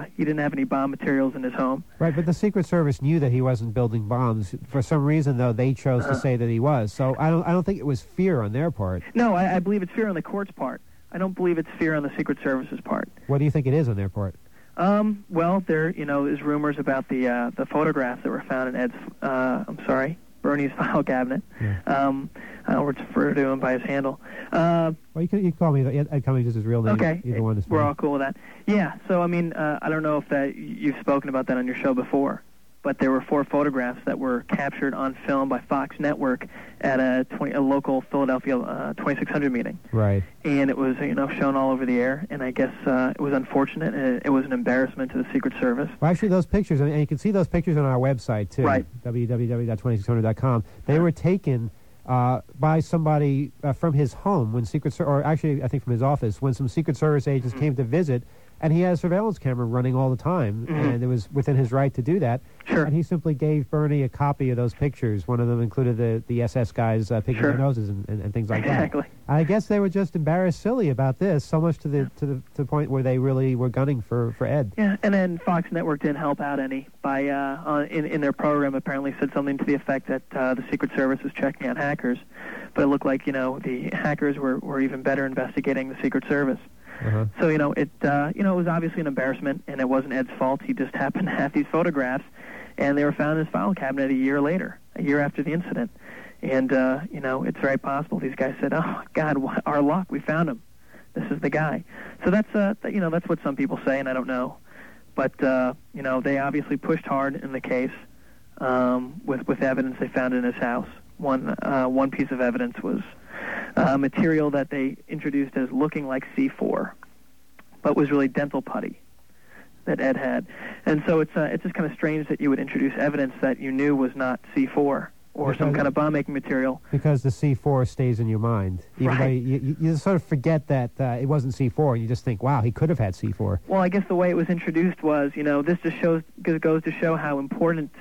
he didn't have any bomb materials in his home. Right, but the Secret Service knew that he wasn't building bombs. For some reason, though, they chose to say that he was. So I don't think it was fear on their part. No, I believe it's fear on the court's part. I don't believe it's fear on the Secret Service's part. What do you think it is on their part? Well, there is rumors about the photographs that were found in Bernie's file cabinet. Yeah. We're referred to him by his handle. Well, you can call me Ed Cummings is his real name. Okay, Either one is fine. we're all cool with that. Yeah. So I mean, I don't know if you've spoken about that on your show before, but there were 4 photographs that were captured on film by Fox Network at a local Philadelphia 2600 meeting. Right. And it was shown all over the air, and I guess it was unfortunate. It was an embarrassment to the Secret Service. Well, actually, those pictures, and you can see those pictures on our website too. Right. www.2600.com. They were taken by somebody from his home when or actually I think from his office when some Secret Service agents came to visit, and he had a surveillance camera running all the time, and it was within his right to do that. Sure. And he simply gave Bernie a copy of those pictures. One of them included the SS guys picking their noses and things like that. Exactly. I guess they were just embarrassed silly about this, so much to the point where they really were gunning for Ed. Yeah, and then Fox Network didn't help out any by in their program apparently said something to the effect that the Secret Service was checking out hackers, but it looked like the hackers were even better investigating the Secret Service. Uh-huh. So it was obviously an embarrassment, and it wasn't Ed's fault. He just happened to have these photographs, and they were found in his file cabinet a year after the incident. And it's very possible these guys said, "Oh God, our luck, we found him. This is the guy." So that's that's what some people say, and I don't know, but they obviously pushed hard in the case with evidence they found in his house. One piece of evidence was material that they introduced as looking like C4, but was really dental putty that Ed had. And so it's just kind of strange that you would introduce evidence that you knew was not C4 or some kind of bomb-making material. Because the C4 stays in your mind. Even though Right. you sort of forget that it wasn't C4, and you just think, wow, he could have had C4. Well, I guess the way it was introduced was, this just goes to show how important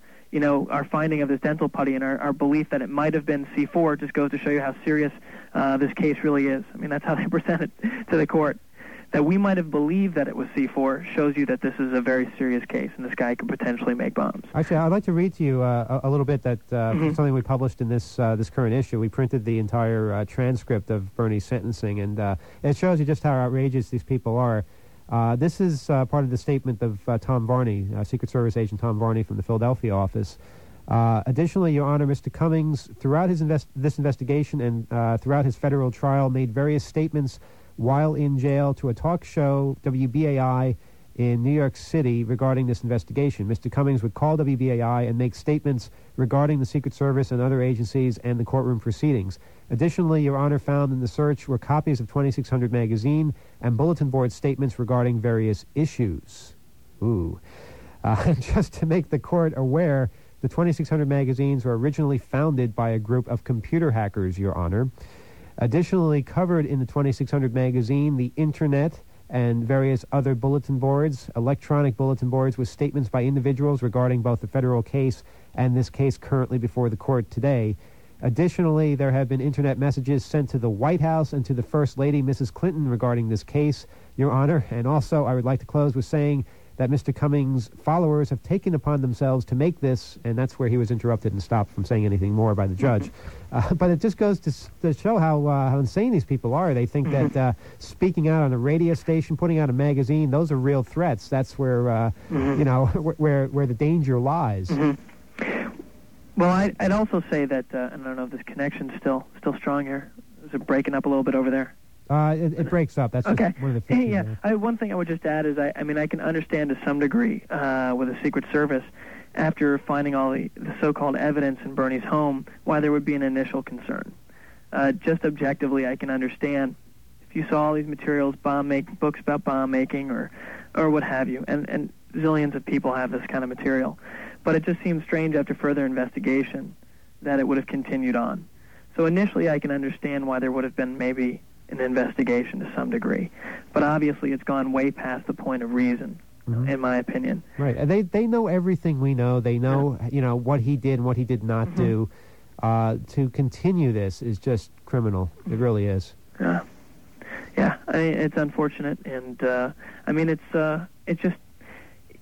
our finding of this dental putty and our belief that it might have been C4 just goes to show you how serious this case really is. I mean, that's how they present it to the court. That we might have believed that it was C4 shows you that this is a very serious case, and this guy could potentially make bombs. Actually, I'd like to read to you a little bit that something we published in this current issue. We printed the entire transcript of Bernie's sentencing, and it shows you just how outrageous these people are. This is part of the statement of Tom Varney, Secret Service agent Tom Varney from the Philadelphia office. Additionally, Your Honor, Mr. Cummings, throughout this investigation and throughout his federal trial, made various statements while in jail to a talk show, WBAI, in New York City regarding this investigation. Mr. Cummings would call WBAI and make statements regarding the Secret Service and other agencies and the courtroom proceedings. Additionally, Your Honor, found in the search were copies of 2600 magazine and bulletin board statements regarding various issues. Ooh. Just to make the court aware, the 2600 magazines were originally founded by a group of computer hackers, Your Honor. Additionally, covered in the 2600 magazine, the Internet and various other bulletin boards, electronic bulletin boards with statements by individuals regarding both the federal case and this case currently before the court today. Additionally, there have been Internet messages sent to the White House and to the First Lady, Mrs. Clinton, regarding this case, Your Honor. And also, I would like to close with saying that Mr. Cummings' followers have taken upon themselves to make this, and that's where he was interrupted and stopped from saying anything more by the judge. But it just goes to show how insane these people are. They think that speaking out on a radio station, putting out a magazine, those are real threats. That's where, where the danger lies. Well, I'd also say that, I don't know if this connection's still strong here. Is it breaking up a little bit over there? It breaks up. That's okay. Just one of the features. Yeah. One thing I would just add is I can understand to some degree with the Secret Service, after finding all the so-called evidence in Bernie's home, why there would be an initial concern. Just objectively, I can understand if you saw all these materials, books about bomb making or what have you, and zillions of people have this kind of material. But it just seems strange after further investigation that it would have continued on. So initially, I can understand why there would have been maybe an investigation to some degree, but obviously it's gone way past the point of reason, in my opinion. Right. They know everything we know. They know what he did and what he did not do. To continue this is just criminal. It really is. Yeah. I mean, it's unfortunate, and it's just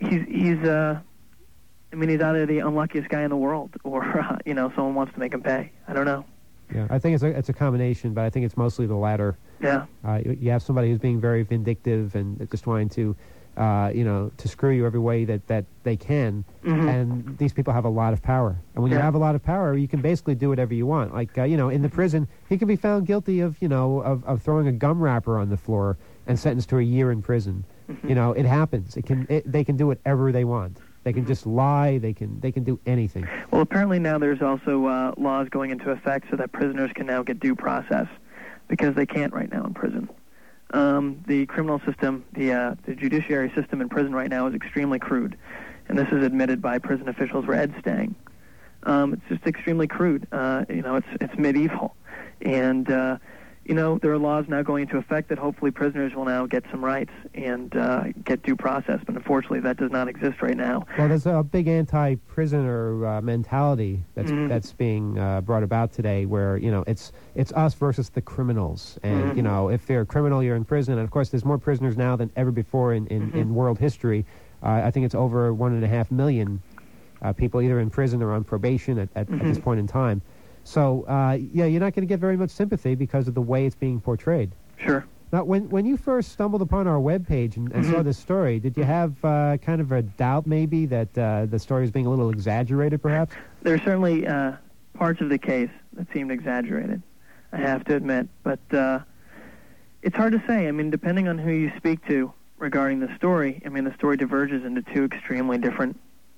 he's he's either the unluckiest guy in the world, or someone wants to make him pay. I don't know. Yeah, I think it's a combination, but I think it's mostly the latter. Yeah. You have somebody who's being very vindictive and just trying to, to screw you every way that they can. Mm-hmm. And these people have a lot of power. And when you have a lot of power, you can basically do whatever you want. Like, in the prison, he can be found guilty of throwing a gum wrapper on the floor and sentenced to a year in prison. Mm-hmm. It happens. They can do whatever they want. They can just lie. They can do anything. Well, apparently now there's also laws going into effect so that prisoners can now get due process, because they can't right now in prison. The criminal system, the judiciary system in prison right now is extremely crude, and this is admitted by prison officials. Ed Stang. It's just extremely crude. It's medieval, and there are laws now going into effect that hopefully prisoners will now get some rights and get due process, but unfortunately that does not exist right now. Well, there's a big anti-prisoner mentality that's being brought about today, where it's us versus the criminals, and if you're a criminal, you're in prison. And of course, there's more prisoners now than ever before in world history. I think it's over 1.5 million people either in prison or on probation at this point in time. So, you're not going to get very much sympathy because of the way it's being portrayed. Sure. Now, when you first stumbled upon our webpage and saw this story, did you have kind of a doubt maybe that the story was being a little exaggerated, perhaps? There are certainly parts of the case that seemed exaggerated, I have to admit. But it's hard to say. I mean, depending on who you speak to regarding the story, the story diverges into two extremely different,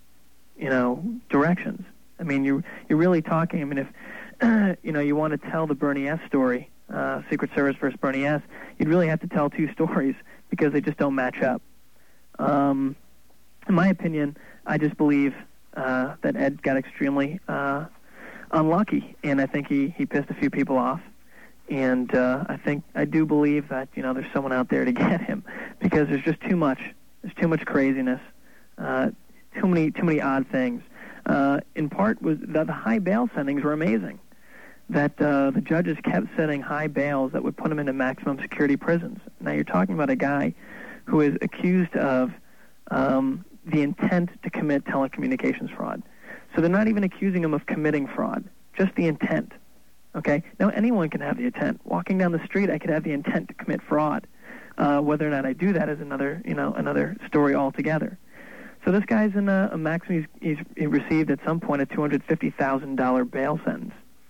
directions. I mean, you're really talking. If you want to tell the Bernie S. story, Secret Service versus Bernie S., you'd really have to tell two stories because they just don't match up. In my opinion, I just believe that Ed got extremely unlucky, and I think he pissed a few people off. And I do believe that there's someone out there to get him, because there's just too much. There's too much craziness, too many odd things. In part was that the high bail sendings were amazing. That the judges kept setting high bails that would put him into maximum security prisons. Now you're talking about a guy who is accused of the intent to commit telecommunications fraud. So they're not even accusing him of committing fraud, just the intent. Okay? Now anyone can have the intent. Walking down the street, I could have the intent to commit fraud. Whether or not I do that is another story altogether. So this guy's in a maximum. He received at some point a $250,000 bail sentence,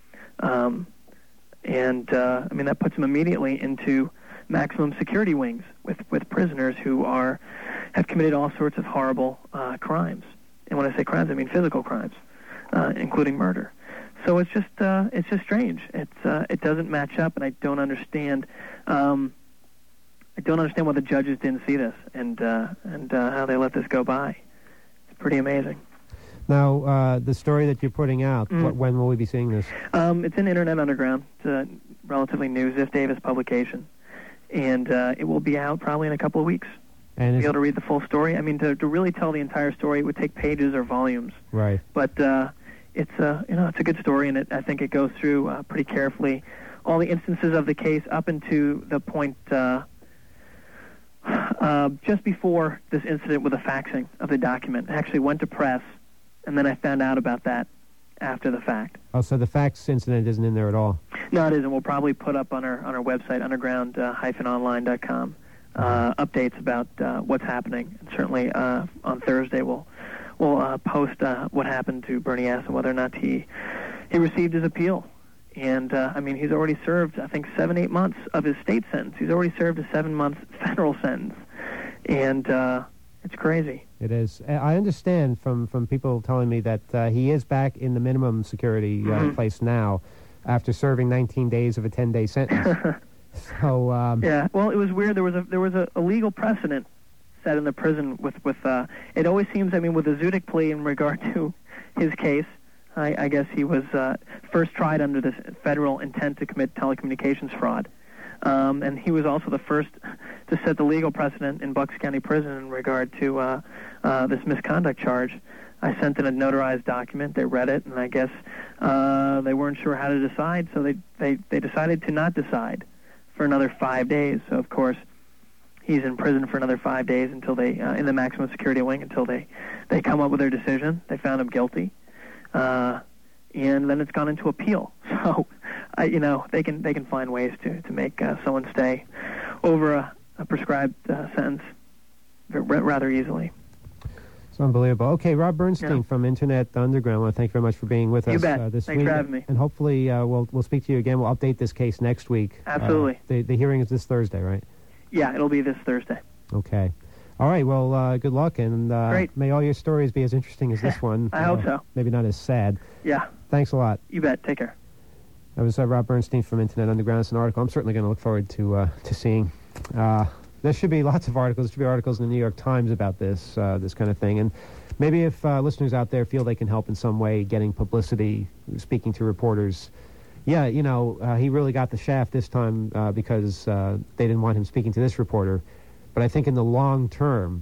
that puts him immediately into maximum security wings with prisoners who have committed all sorts of horrible crimes. And when I say crimes, I mean physical crimes, including murder. So it's just strange. It doesn't match up, and I don't understand. I don't understand why the judges didn't see this and how they let this go by. It's pretty amazing. Now, the story that you're putting out, when will we be seeing this? It's in Internet Underground. It's a relatively new Ziff Davis publication. And it will be out probably in a couple of weeks. And be able to read the full story. I mean, to really tell the entire story, it would take pages or volumes. Right. But it's a good story, and I think it goes through pretty carefully all the instances of the case up into the point just before this incident with the faxing of the document. It actually went to press, and then I found out about that after the fact. Oh, so the fax incident isn't in there at all? No, it isn't. We'll probably put up on our website, underground-online.com, updates about what's happening. And certainly on Thursday we'll post what happened to Bernie S. and whether or not he received his appeal. And, he's already served, I think, 7-8 months of his state sentence. He's already served a 7-month federal sentence. And it's crazy. It is. I understand from people telling me that he is back in the minimum security place now after serving 19 days of a 10-day sentence. So yeah, well, it was weird. There was a legal precedent set in the prison with it always seems, with the Zudek plea in regard to his case, I guess he was first tried under this federal intent to commit telecommunications fraud. And he was also the first to set the legal precedent in Bucks County Prison in regard to this misconduct charge. I sent in a notarized document. They read it, and I guess they weren't sure how to decide, so they decided to not decide for another 5 days. So, of course, he's in prison for another 5 days until they, in the maximum security wing, until they come up with their decision. They found him guilty, and then it's gone into appeal. So, they can find ways to make someone stay over a prescribed sentence rather easily. It's unbelievable. Okay, Rob Bernstein from Internet Underground. I want to thank you very much for being with us You bet. this Thanks week. for having me. And hopefully we'll speak to you again. We'll update this case next week. Absolutely. The hearing is this Thursday, right? Yeah, it'll be this Thursday. Okay. All right, well, good luck, and Great. may all your stories be as interesting as this one. I hope so. Maybe not as sad. Yeah. Thanks a lot. You bet. Take care. That was Rob Bernstein from Internet Underground. It's an article I'm certainly going to look forward to seeing. There should be lots of articles. There should be articles in the New York Times about this kind of thing. And maybe if listeners out there feel they can help in some way, getting publicity, speaking to reporters. Yeah, he really got the shaft this time because they didn't want him speaking to this reporter. But I think in the long term,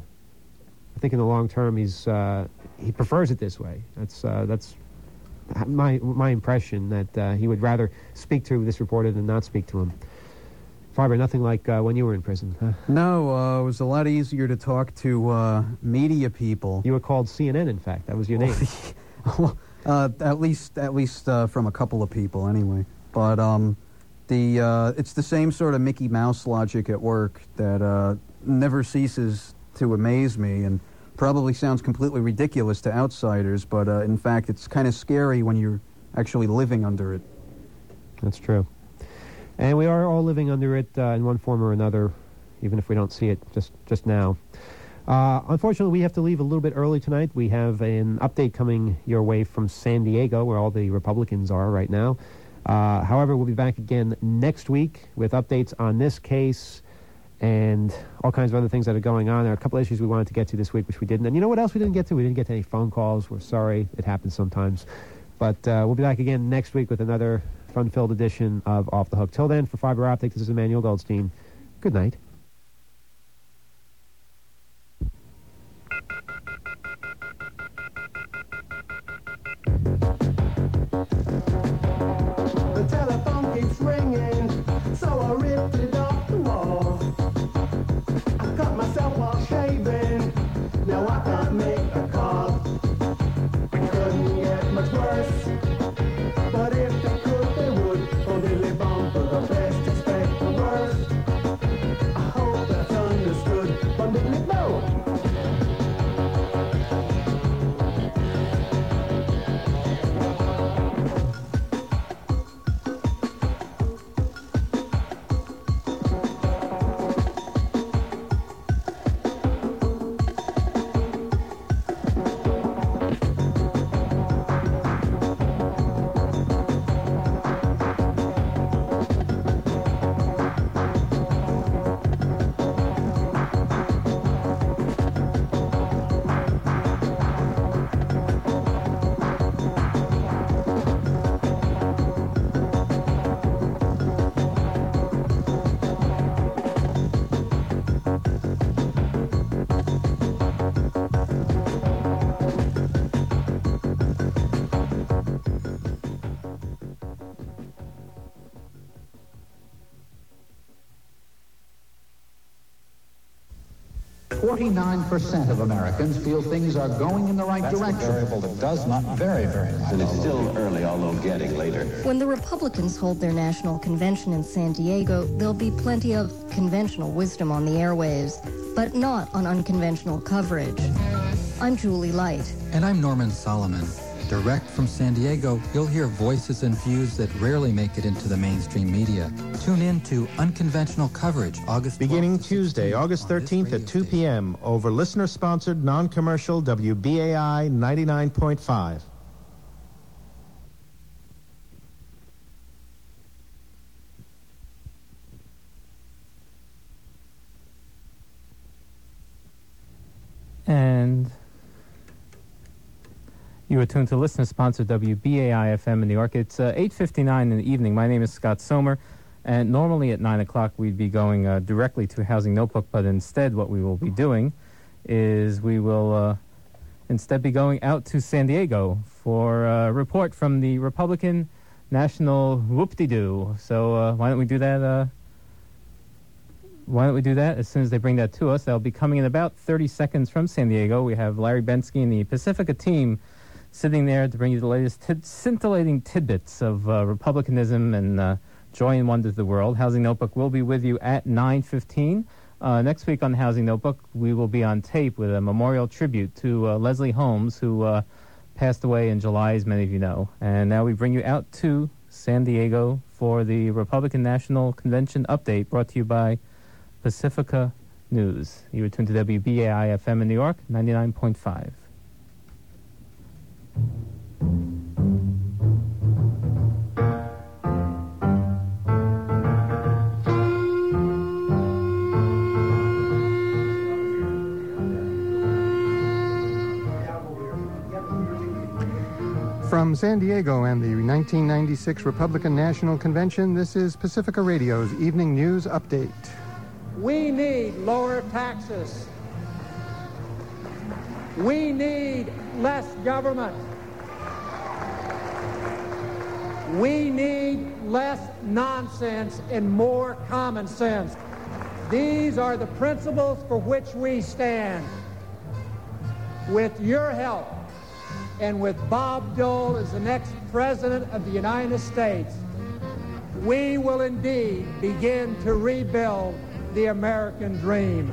he prefers it this way. That's my impression, that he would rather speak to this reporter than not speak to him. Farber, nothing like when you were in prison, huh? No, it was a lot easier to talk to media people. You were called CNN, in fact. That was your name. At least from a couple of people, anyway. But it's the same sort of Mickey Mouse logic at work that never ceases to amaze me, and probably sounds completely ridiculous to outsiders. But in fact, it's kind of scary when you're actually living under it. That's true. And we are all living under it in one form or another, even if we don't see it just now. Unfortunately, we have to leave a little bit early tonight. We have an update coming your way from San Diego, where all the Republicans are right now. However, we'll be back again next week with updates on this case and all kinds of other things that are going on. There are a couple of issues we wanted to get to this week, which we didn't. And you know what else we didn't get to? We didn't get to any phone calls. We're sorry. It happens sometimes. But we'll be back again next week with another fun-filled edition of Off the Hook. Till then, for Fiber Optic, this is Emmanuel Goldstein. Good night. The telephone keeps ringing, so I ripped it off the wall. I cut myself while shaving, now I can't make a call. It couldn't get much worse, but if they could, they would. Oh, they live on for the best, expect the worst. I hope that's understood, but they live low. %49 of Americans feel things are going in the right direction. That's a variable that does not vary very much. And it's still early, although getting later. When the Republicans hold their national convention in San Diego, there'll be plenty of conventional wisdom on the airwaves, but not on unconventional coverage. I'm Julie Light. And I'm Norman Solomon. Direct from San Diego, you'll hear voices and views that rarely make it into the mainstream media. Tune in to Unconventional Coverage, beginning Tuesday, August 13th at 2 p.m. over listener-sponsored, non-commercial WBAI 99.5. And you are tuned to listener-sponsored WBAI-FM in New York. It's 8:59 in the evening. My name is Scott Somer, and normally at 9 o'clock we'd be going directly to Housing Notebook, but instead what we will be doing is we will instead be going out to San Diego for a report from the Republican National Whoop-de-Doo. So why don't we do that Why don't we do that as soon as they bring that to us? That'll be coming in about 30 seconds from San Diego. We have Larry Bensky and the Pacifica team sitting there to bring you the latest scintillating tidbits of republicanism and joy and wonders of the world. Housing Notebook will be with you at 9:15. Next week on the Housing Notebook, we will be on tape with a memorial tribute to Leslie Holmes, who passed away in July, as many of you know. And now we bring you out to San Diego for the Republican National Convention update, brought to you by Pacifica News. You are tuned to WBAI FM in New York, 99.5. From San Diego and the 1996 Republican National Convention, this is Pacifica Radio's Evening News Update. We need lower taxes. We need less government. We need less nonsense and more common sense. These are the principles for which we stand. With your help, and with Bob Dole as the next President of the United States, we will indeed begin to rebuild the American dream.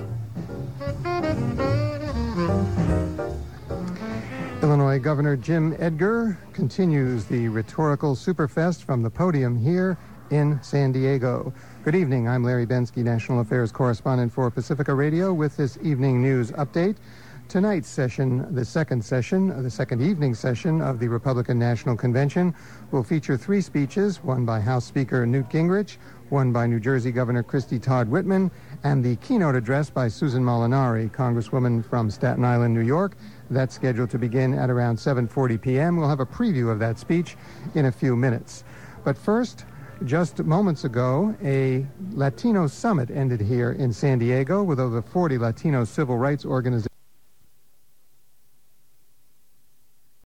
Illinois Governor Jim Edgar continues the rhetorical superfest from the podium here in San Diego. Good evening. I'm Larry Bensky, National Affairs Correspondent for Pacifica Radio, with this evening news update. Tonight's session, the second evening session of the Republican National Convention, will feature three speeches, one by House Speaker Newt Gingrich, one by New Jersey Governor Christie Todd Whitman, and the keynote address by Susan Molinari, Congresswoman from Staten Island, New York. That's scheduled to begin at around 7:40 p.m. We'll have a preview of that speech in a few minutes. But first, just moments ago, a Latino summit ended here in San Diego with over 40 Latino civil rights organizations